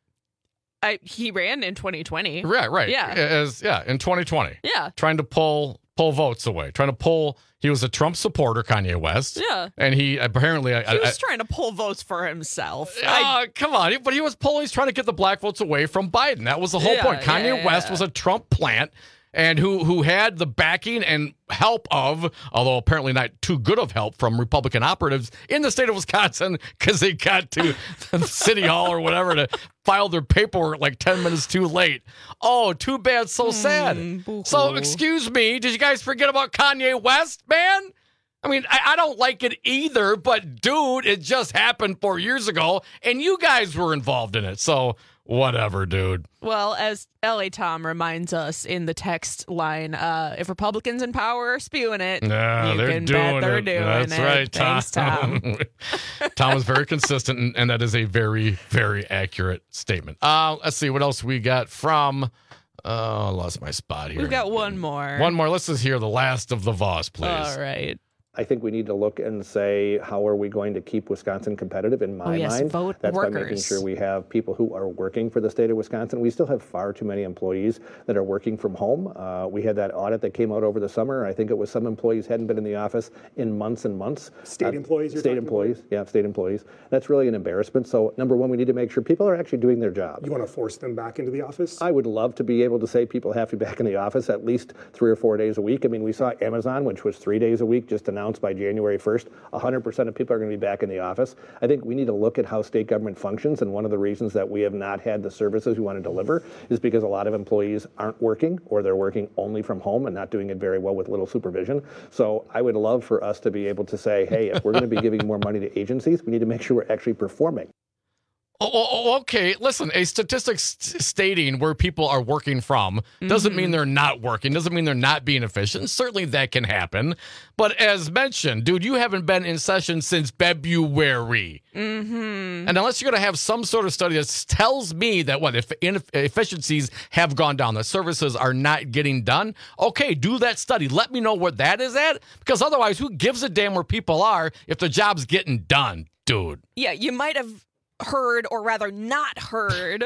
I, he ran in twenty twenty. Right, right. Yeah. As, yeah, in twenty twenty. Yeah. Trying to pull pull votes away. Trying to pull, he was a Trump supporter, Kanye West. Yeah. And he apparently... He I, was I, trying to pull votes for himself. Uh, I, come on. But he was pulling, he's trying to get the black votes away from Biden. That was the whole Yeah, point. Kanye yeah, West yeah. was a Trump plant and who who had the backing and help of, although apparently not too good of help, from Republican operatives in the state of Wisconsin because they got to the city hall or whatever to file their paperwork like ten minutes too late. Oh, too bad, so sad. boo-hoo. So, excuse me, did you guys forget about Kanye West, man? I mean, I, I don't like it either, but dude, it just happened four years ago, and you guys were involved in it. So, whatever, dude. Well, as L A Tom reminds us in the text line, uh, if Republicans in power are spewing it, No, you they're can doing bet they're it. doing That's it. right, Tom. Thanks, Tom. Tom is very consistent, and, and that is a very, very accurate statement. Uh, let's see what else we got from. Oh, I lost my spot here. We've got one more. One more. Let's just hear the last of the Voss, please. All right. I think we need to look and say, how are we going to keep Wisconsin competitive? In my Oh, yes, mind, vote that's by making workers. sure we have people who are working for the state of Wisconsin. We still have far too many employees that are working from home. Uh, we had that audit that came out over the summer. I think it was some employees hadn't been in the office in months and months. State Uh, employees you're State talking employees, yeah, state employees. That's really an embarrassment. So number one, we need to make sure people are actually doing their job. You want to force them back into the office? I would love to be able to say people have to be back in the office at least three or four days a week. I mean, we saw Amazon, which was three days a week, just announced by January first, one hundred percent of people are going to be back in the office. I think we need to look at how state government functions, and one of the reasons that we have not had the services we want to deliver is because a lot of employees aren't working, or they're working only from home and not doing it very well with little supervision. So I would love for us to be able to say, hey, if we're going to be giving more money to agencies, we need to make sure we're actually performing. Oh, oh, oh, okay. Listen, a statistic st- stating where people are working from doesn't Mm-hmm. mean they're not working, doesn't mean they're not being efficient. Certainly that can happen. But as mentioned, dude, you haven't been in session since February. Mm-hmm. And unless you're going to have some sort of study that tells me that what if inefficiencies have gone down, that services are not getting done, okay, do that study. Let me know where that is at, because otherwise, who gives a damn where people are if the job's getting done, dude? Yeah, you might have heard, or rather not heard,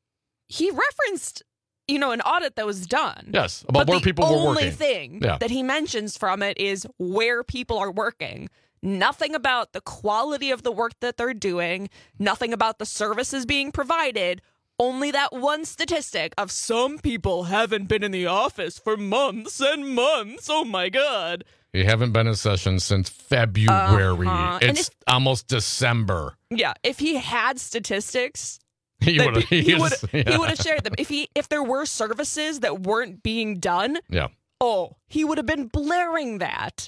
he referenced, you know, an audit that was done. Yes, about but where the people were only working. thing Yeah. that he mentions from it is where people are working. Nothing about the quality of the work that they're doing, nothing about the services being provided, only that one statistic of some people haven't been in the office for months and months. Oh my God. You haven't been in session since February. Uh-huh. And It's almost December. Yeah, if he had statistics, He that would he, he would just- he yeah. would have shared them. If he if there were services that weren't being done, Yeah. oh, he would have been blaring that.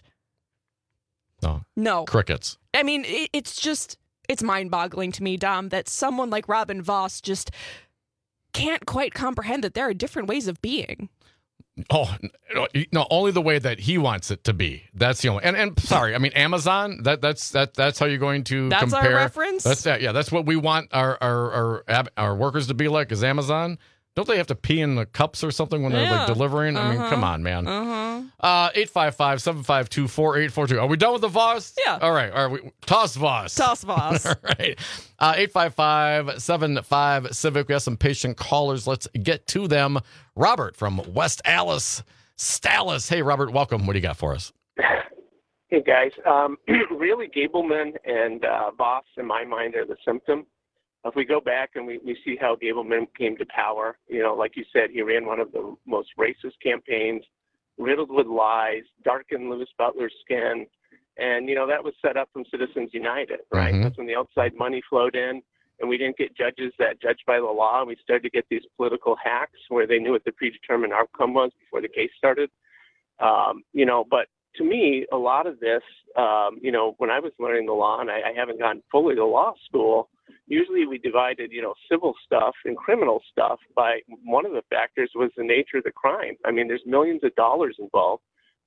No. No. Crickets. I mean, it, it's just it's mind-boggling to me, Dom, that someone like Robin Voss just can't quite comprehend that there are different ways of being. Oh no, no! Only the way that he wants it to be. That's the only. And and sorry, I mean Amazon. That that's that that's how you're going to That's our compare. reference? That's that. Yeah, that's what we want our our our ab- our workers to be like. Is Amazon? Don't they have to pee in the cups or something when they're Yeah. like delivering? I mean, Uh-huh. come on, man. Uh-huh. Uh, eight five five, seven five two, four eight four two. Are we done with the Voss? Yeah. All right. All right. We, toss Voss. Toss Voss. All right. Uh, eight five five, seven five, Civic. We have some patient callers. Let's get to them. Robert from West Allis, Stallis. Hey, Robert, welcome. What do you got for us? Hey, guys. Um, really, Gableman and uh, Voss, in my mind, are the symptom. If we go back and we, we see how Gableman came to power, you know, like you said, he ran one of the most racist campaigns, riddled with lies, darkened Louis Butler's skin. And, you know, that was set up from Citizens United, right? Mhm. That's when the outside money flowed in, and we didn't get judges that judged by the law. And we started to get these political hacks where they knew what the predetermined outcome was before the case started. Um, you know, but to me, a lot of this, um, you know, when I was learning the law, and I, I haven't gone fully to law school, usually we divided, you know, civil stuff and criminal stuff by one of the factors was the nature of the crime. I mean, there's millions of dollars involved.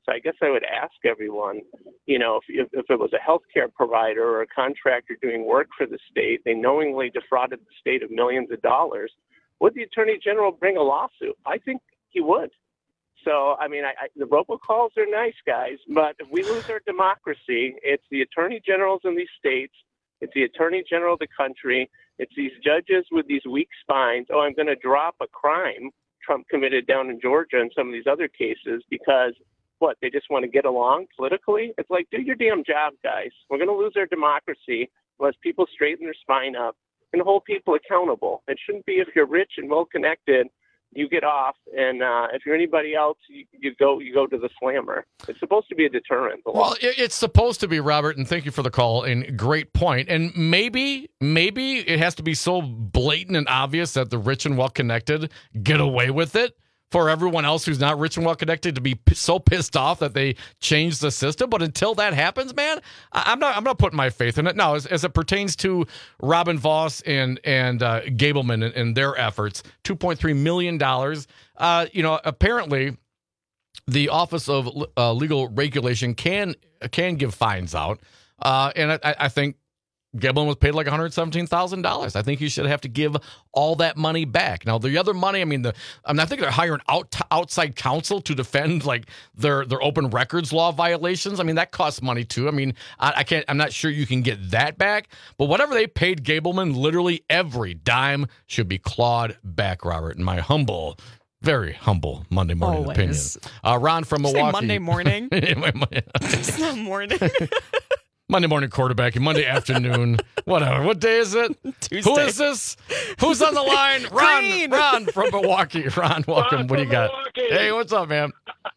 So I guess I would ask everyone, you know, if, if it was a healthcare provider or a contractor doing work for the state, they knowingly defrauded the state of millions of dollars, would the Attorney General bring a lawsuit? I think he would. So, I mean, I, I, the robocalls are nice, guys, but if we lose our democracy, it's the Attorney Generals in these states, it's the Attorney General of the country, it's these judges with these weak spines. Oh, I'm going to drop a crime Trump committed down in Georgia and some of these other cases because, what, they just want to get along politically? It's like, do your damn job, guys. We're going to lose our democracy unless people straighten their spine up and hold people accountable. It shouldn't be if you're rich and well-connected, you get off, and uh, if you're anybody else, you, you go you go to the slammer. It's supposed to be a deterrent. Well, it, it's supposed to be, Robert, and thank you for the call, and great point. And maybe, maybe it has to be so blatant and obvious that the rich and well-connected get away with it for everyone else who's not rich and well-connected to be p- so pissed off that they change the system. But until that happens, man, I- I'm not I'm not putting my faith in it. No, as, as it pertains to Robin Vos and and uh, Gableman and, and their efforts, two point three million dollars, uh, you know, apparently the Office of uh, Legal Regulation can can give fines out. Uh, and I, I think Gableman was paid like one hundred seventeen thousand dollars. I think you should have to give all that money back. Now, the other money, I mean, the I mean, I think they're hiring out, outside counsel to defend like their their open records law violations. I mean, that costs money too. I mean, I, I can't. I'm not sure you can get that back. But whatever they paid Gableman, literally every dime should be clawed back, Robert. In my humble, very humble Monday morning Always. opinion. Uh, Ron from Did you say Milwaukee. Monday morning. It's not morning. Monday morning quarterbacking, Monday afternoon, whatever. What day is it? Tuesday. Who is this? Who's on the line? Ron, Green. Ron from Milwaukee. Ron, welcome. Ron what do you from got? Milwaukee. Hey, what's up, man?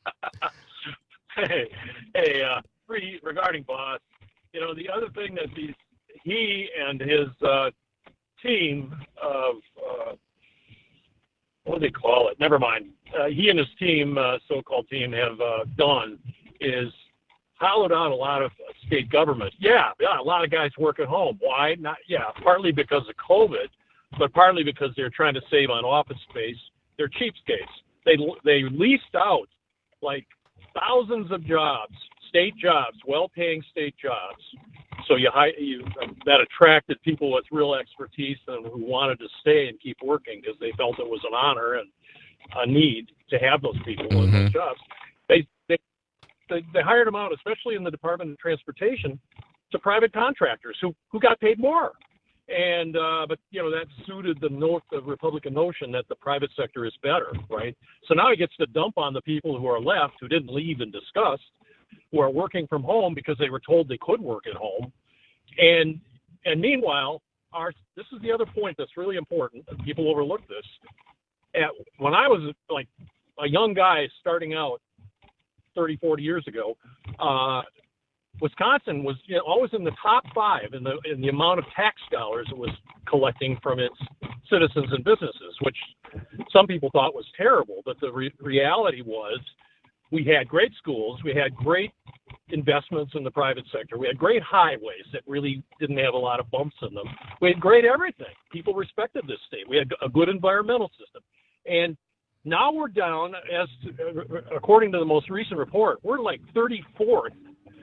Hey, hey, uh, re- regarding Boss, you know, the other thing that these, he and his uh, team of, uh, what do they call it? Never mind. Uh, he and his team, uh, so-called team, have uh, done is hollowed out a lot of state government. Yeah, yeah, a lot of guys work at home. Why? Not, yeah, partly because of COVID, but partly because they're trying to save on office space. They're cheapskates. They they leased out like thousands of jobs, state jobs, well-paying state jobs. So you, you that attracted people with real expertise and who wanted to stay and keep working because they felt it was an honor and a need to have those people Mm-hmm. in those jobs. They they They, they hired them out, especially in the Department of Transportation, to private contractors who, who got paid more. And uh, but you know that suited the North the Republican notion that the private sector is better, right? So now he gets to dump on the people who are left, who didn't leave in disgust, who are working from home because they were told they could work at home. And and meanwhile, our this is the other point that's really important. People overlook this. At, when I was like a young guy starting out thirty, forty years ago, uh, Wisconsin was you know, always in the top five in the in the amount of tax dollars it was collecting from its citizens and businesses, which some people thought was terrible. But the re- reality was we had great schools, we had great investments in the private sector, we had great highways that really didn't have a lot of bumps in them. We had great everything. People respected this state. We had a good environmental system. And now we're down, as according to the most recent report, we're like thirty-fourth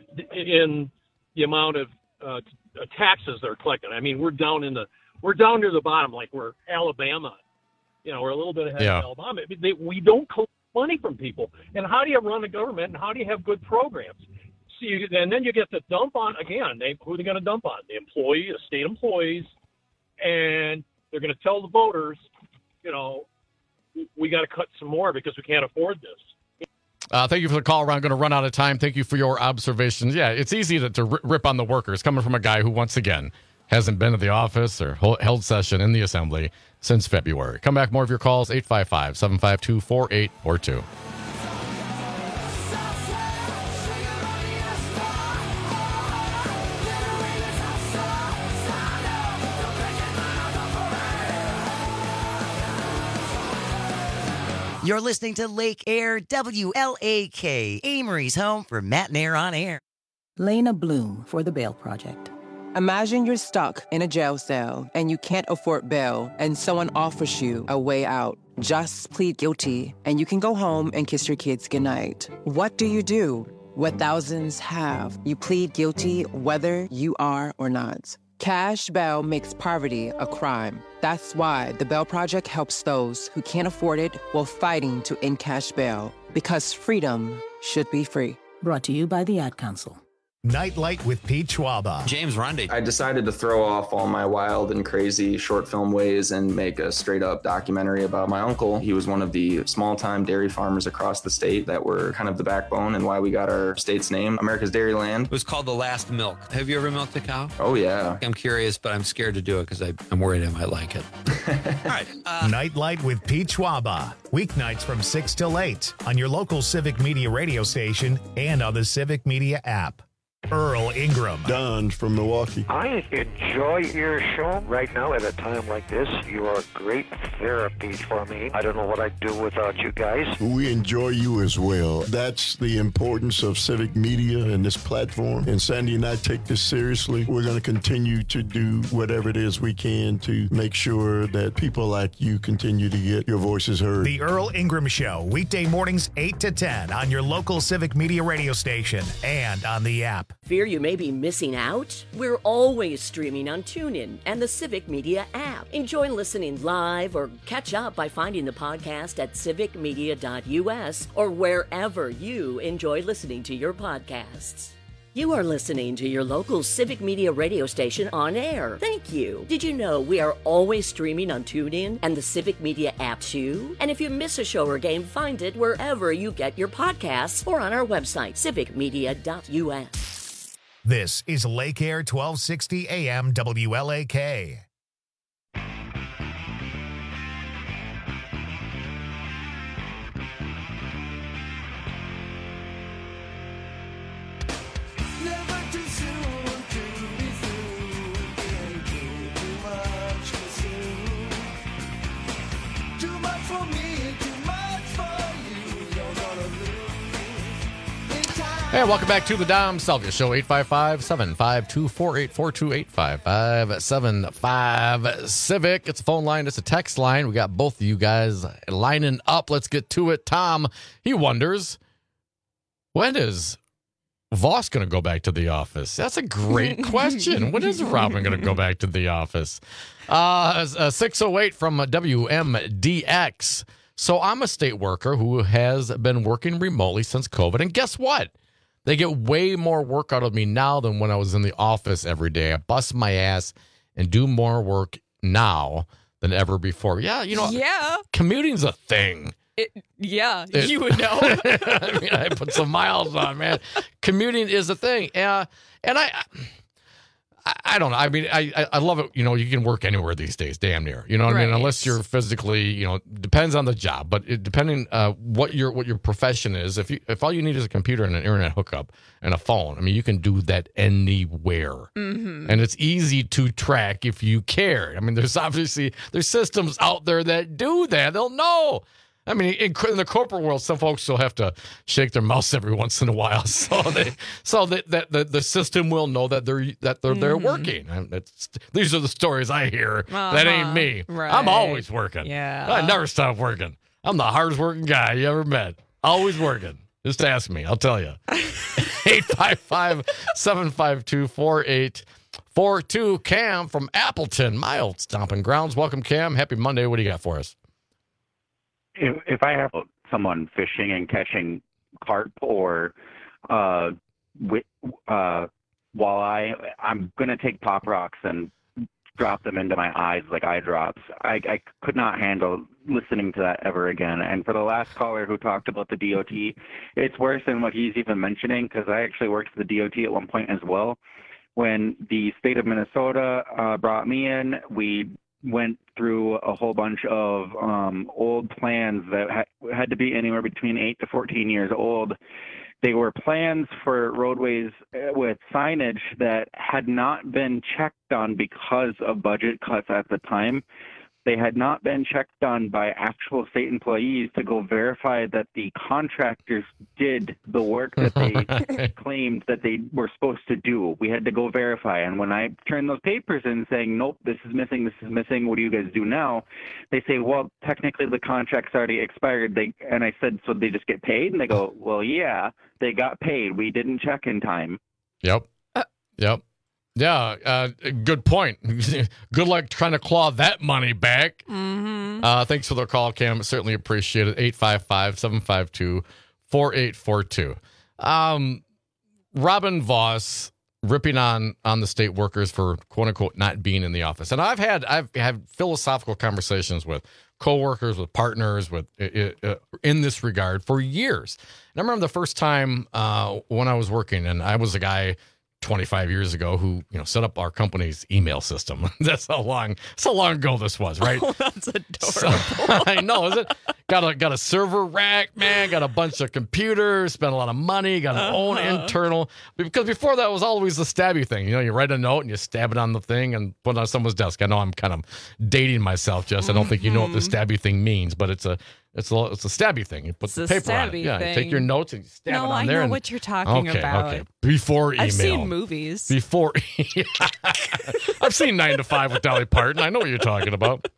in the amount of uh, taxes they're collecting. I mean, we're down in the we're down near the bottom, like we're Alabama. You know, we're a little bit ahead Yeah. of Alabama. They, we don't collect money from people. And how do you run a government? And how do you have good programs? So you, and then you get to dump on again. They, who are they going to dump on? The employee, the state employees, and they're going to tell the voters, you know, we got to cut some more because we can't afford this. Uh, thank you for the call, Ron. I'm going to run out of time. Thank you for your observations. Yeah, it's easy to, to rip on the workers coming from a guy who, once again, hasn't been to the office or held session in the assembly since February. Come back, more of your calls, eight five five, seven five two, four eight four two. You're listening to Lake Air W L A K, Amory's home for Matt and Air on Air. Lena Bloom for the Bail Project. Imagine you're stuck in a jail cell and you can't afford bail and someone offers you a way out. Just plead guilty and you can go home and kiss your kids goodnight. What do you do? What thousands have. You plead guilty whether you are or not. Cash bail makes poverty a crime. That's why the Bail Project helps those who can't afford it while fighting to end cash bail. Because freedom should be free. Brought to you by the Ad Council. Nightlight with Pete Schwaba. James Rundy. I decided to throw off all my wild and crazy short film ways and make a straight up documentary about my uncle. He was one of the small time dairy farmers across the state that were kind of the backbone and why we got our state's name, America's Dairyland. It was called The Last Milk. Have you ever milked a cow? Oh, yeah. I'm curious, but I'm scared to do it because I'm worried I might like it. All right. Uh, Nightlight with Pete Schwaba. Weeknights from six till eight on your local Civic Media radio station and on the Civic Media app. Earl Ingram. Don from Milwaukee. I enjoy your show right now at a time like this. You are great therapy for me. I don't know what I'd do without you guys. We enjoy you as well. That's the importance of civic media and this platform. And Sandy and I take this seriously. We're going to continue to do whatever it is we can to make sure that people like you continue to get your voices heard. The Earl Ingram Show, weekday mornings eight to ten on your local Civic Media radio station and on the app. Fear you may be missing out? We're always streaming on TuneIn and the Civic Media app. Enjoy listening live or catch up by finding the podcast at civic media dot u s or wherever you enjoy listening to your podcasts. You are listening to your local Civic Media radio station on air. Thank you. Did you know we are always streaming on TuneIn and the Civic Media app too? And if you miss a show or game, find it wherever you get your podcasts or on our website, civic media dot u s. This is Lake Air twelve sixty A M W L A K. Hey, welcome back to the Dom Salvia Show, eight five five, seven five two, four eight four two, eight five five, seven five Civic. It's a phone line. It's a text line. We got both of you guys lining up. Let's get to it. Tom, he wonders, when is Voss going to go back to the office? That's a great question. When is Robin going to go back to the office? Uh, uh, six oh eight from W M D X. So I'm a state worker who has been working remotely since COVID. And guess what? They get way more work out of me now than when I was in the office every day. I bust my ass and do more work now than ever before. Yeah, you know, yeah. Commuting's a thing. It, yeah, It- you would know. I mean, I put some miles on, man. Commuting is a thing. Uh, and I, I, I don't know. I mean, I, I- I love it. You know, you can work anywhere these days, damn near. You know what I mean? Right. Unless you're physically, you know, depends on the job. But it, depending uh, what your what your profession is, if you if all you need is a computer and an internet hookup and a phone, I mean, you can do that anywhere. Mhm. And it's easy to track if you care. I mean, there's obviously there's systems out there that do that. They'll know. I mean, in, in the corporate world, some folks still have to shake their mouse every once in a while, so they, so that, that the, the system will know that they're that they're they're Mhm. working. And it's, these are the stories I hear. That ain't Uh-huh. me. Right. I'm always working. Yeah. I never stop working. I'm the hardest working guy you ever met. Always working. Just ask me. I'll tell you. eight five five, seven five two, four eight four two. Cam from Appleton, my old stomping grounds. Welcome, Cam. Happy Monday. What do you got for us? If, if I have someone fishing and catching carp or uh, wi- uh, walleye, I'm going to take pop rocks and drop them into my eyes like eye drops. I, I could not handle listening to that ever again. And for the last caller who talked about the D O T, it's worse than what he's even mentioning because I actually worked for the D O T at one point as well. When the state of Minnesota uh, brought me in, we went through a whole bunch of um, old plans that ha- had to be anywhere between eight to fourteen years old. They were plans for roadways uh, with signage that had not been checked on because of budget cuts at the time. they had not been checked on by actual state employees to go verify that the contractors did the work that they claimed that they were supposed to do. We had to go verify. And when I turned those papers in saying, nope, this is missing, this is missing, what do you guys do now? They say, well, technically the contract's already expired. They And I said, so they just get paid? And they go, well, yeah, they got paid. We didn't check in time. Yep. Uh, yep. Yeah, uh, good point. Good luck trying to claw that money back. Mm-hmm. Uh, thanks for the call, Cam. Certainly appreciate it. eight five five, seven five two, four eight four two. Um, Robin Vos ripping on on the state workers for quote unquote not being in the office. And I've had I've had philosophical conversations with coworkers, with partners, with uh, in this regard for years. And I remember the first time uh, when I was working, and I was a guy twenty-five years ago who, you know, set up our company's email system. That's how long, that's how long ago this was, right? Oh, that's adorable. So, I know, is it? Got a got a server rack, man. Got a bunch of computers. Spent a lot of money. Got an uh-huh. own internal. Because before that was always the stabby thing. You know, you write a note and you stab it on the thing and put it on someone's desk. I know I'm kind of dating myself, Jess. I don't mm-hmm. think you know what the stabby thing means, but it's a it's a it's a stabby thing. You put it's the paper on it. Yeah, thing. You take your notes and you stab no, it on I there. know and, what you're talking okay, about. Okay, before email. I've seen movies. Before, I've seen Nine to Five with Dolly Parton. I know what you're talking about.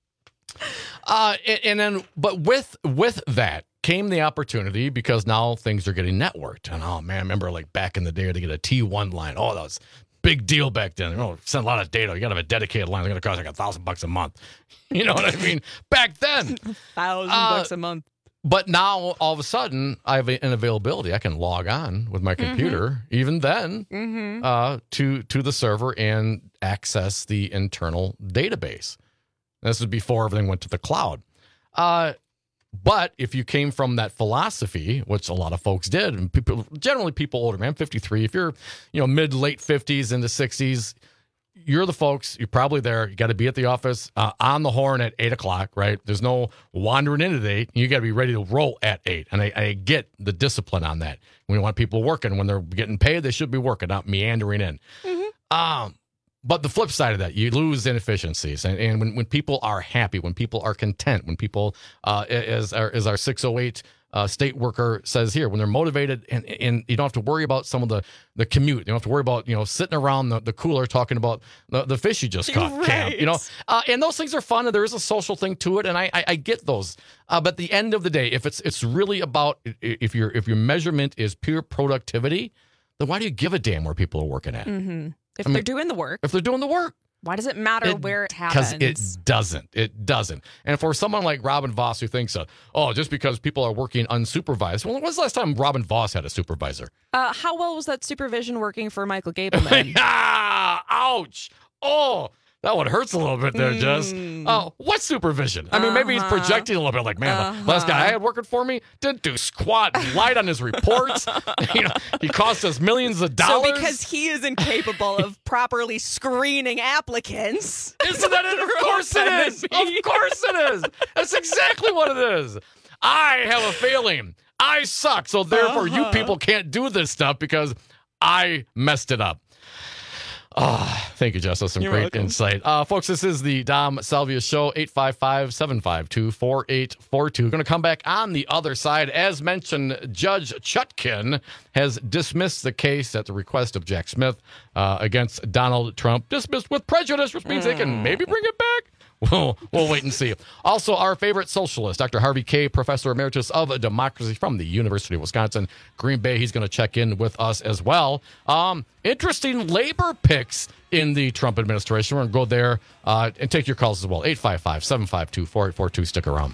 Uh, and, and then, but with with that came the opportunity because now things are getting networked. And oh man, I remember like back in the day to get a T one line. Oh, that was a big deal back then. You know, send a lot of data. You got to have a dedicated line. It's going to cost like a thousand bucks a month. You know what I mean? Back then, thousand uh, bucks a month. But now all of a sudden I have an availability. I can log on with my computer, mm-hmm. even then, mm-hmm. uh, to to the server and access the internal database. This is before everything went to the cloud. Uh, but if you came from that philosophy, which a lot of folks did, and people, generally people older, man, fifty-three, if you're, you know, mid, late fifties into sixties, you're the folks, you're probably there. You got to be at the office uh, on the horn at eight o'clock, right? There's no wandering in at eight. You got to be ready to roll at eight. And I, I get the discipline on that. We want people working. When they're getting paid, they should be working, not meandering in. Mm-hmm. Um, But the flip side of that, you lose inefficiencies. And, and when, when people are happy, when people are content, when people, uh, as, our, as our six oh eight uh, state worker says here, when they're motivated and, and you don't have to worry about some of the, the commute. You don't have to worry about, you know, sitting around the, the cooler talking about the, the fish you just caught, right. Cam. You know, uh, and those things are fun and there is a social thing to it. And I, I, I get those. Uh, but at the end of the day, if it's it's really about, if your if your measurement is pure productivity, then why do you give a damn where people are working at? Mm-hmm. If I mean, they're doing the work. If they're doing the work. Why does it matter It- where it happens? Because it doesn't. It doesn't. And for someone like Robin Vos who thinks, uh, oh, just because people are working unsupervised. Well, when was the last time Robin Vos had a supervisor? Uh, how well was that supervision working for Michael Gableman? ah, ouch. Oh, that one hurts a little bit there, Jess. Oh, what supervision? I mean, maybe he's Uh-huh. projecting a little bit like, man, Uh-huh. the last guy I had working for me didn't do squat, lied on his reports. You know, he cost us millions of dollars. So because he is incapable of properly screening applicants. Isn't that it? Of course it is. Of course it is. That's exactly what it is. I have a failing. I suck. So therefore, you Uh-huh. people can't do this stuff because I messed it up. Ah, thank you, Jess. That's some You're great welcome. insight. Uh, folks, this is the Dom Salvia Show, eight five five, seven five two, four eight four two. Going to come back on the other side. As mentioned, Judge Chutkin has dismissed the case at the request of Jack Smith uh, against Donald Trump. Dismissed with prejudice, which means they can maybe bring it back. We'll, we'll wait and see. Also, our favorite socialist, Doctor Harvey Kaye, Professor Emeritus of Democracy from the University of Wisconsin, Green Bay. He's going to check in with us as well. Um, interesting labor picks in the Trump administration. We're going to go there uh, and take your calls as well. eight five five, seven five two, four eight four two. Stick around.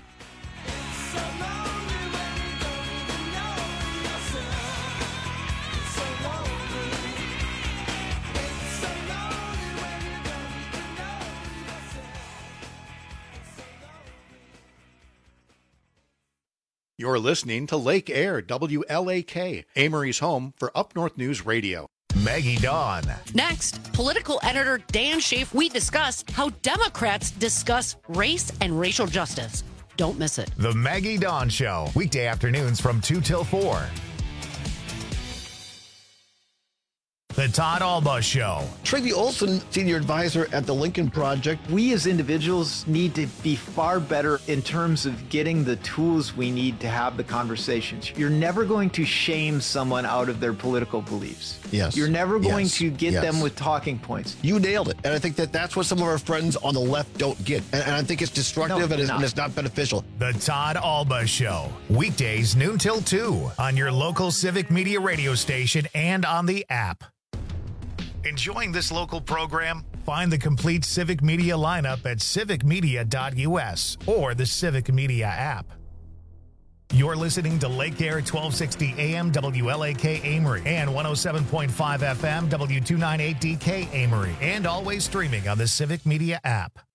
You're listening to Lake Air, W L A K, Amory's home for Up North News Radio. Maggie Dawn. Next, political editor Dan Schaaf, we discuss how Democrats discuss race and racial justice. Don't miss it. The Maggie Dawn Show. Weekday afternoons from two till four. The Todd Alba Show. Tracy Olson, senior advisor at the Lincoln Project. We as individuals need to be far better in terms of getting the tools we need to have the conversations. You're never going to shame someone out of their political beliefs. Yes. You're never going Yes. to get Yes. them with talking points. You nailed it. And I think that that's what some of our friends on the left don't get. And, and I think it's destructive No, and, it's, not. and it's not beneficial. The Todd Alba Show. Weekdays noon till two on your local Civic Media radio station and on the app. Enjoying this local program? Find the complete Civic Media lineup at civic media dot u s or the Civic Media app. You're listening to Lake Air twelve sixty A M W L A K Amory and one oh seven point five F M W two ninety-eight D K Amory, and always streaming on the Civic Media app.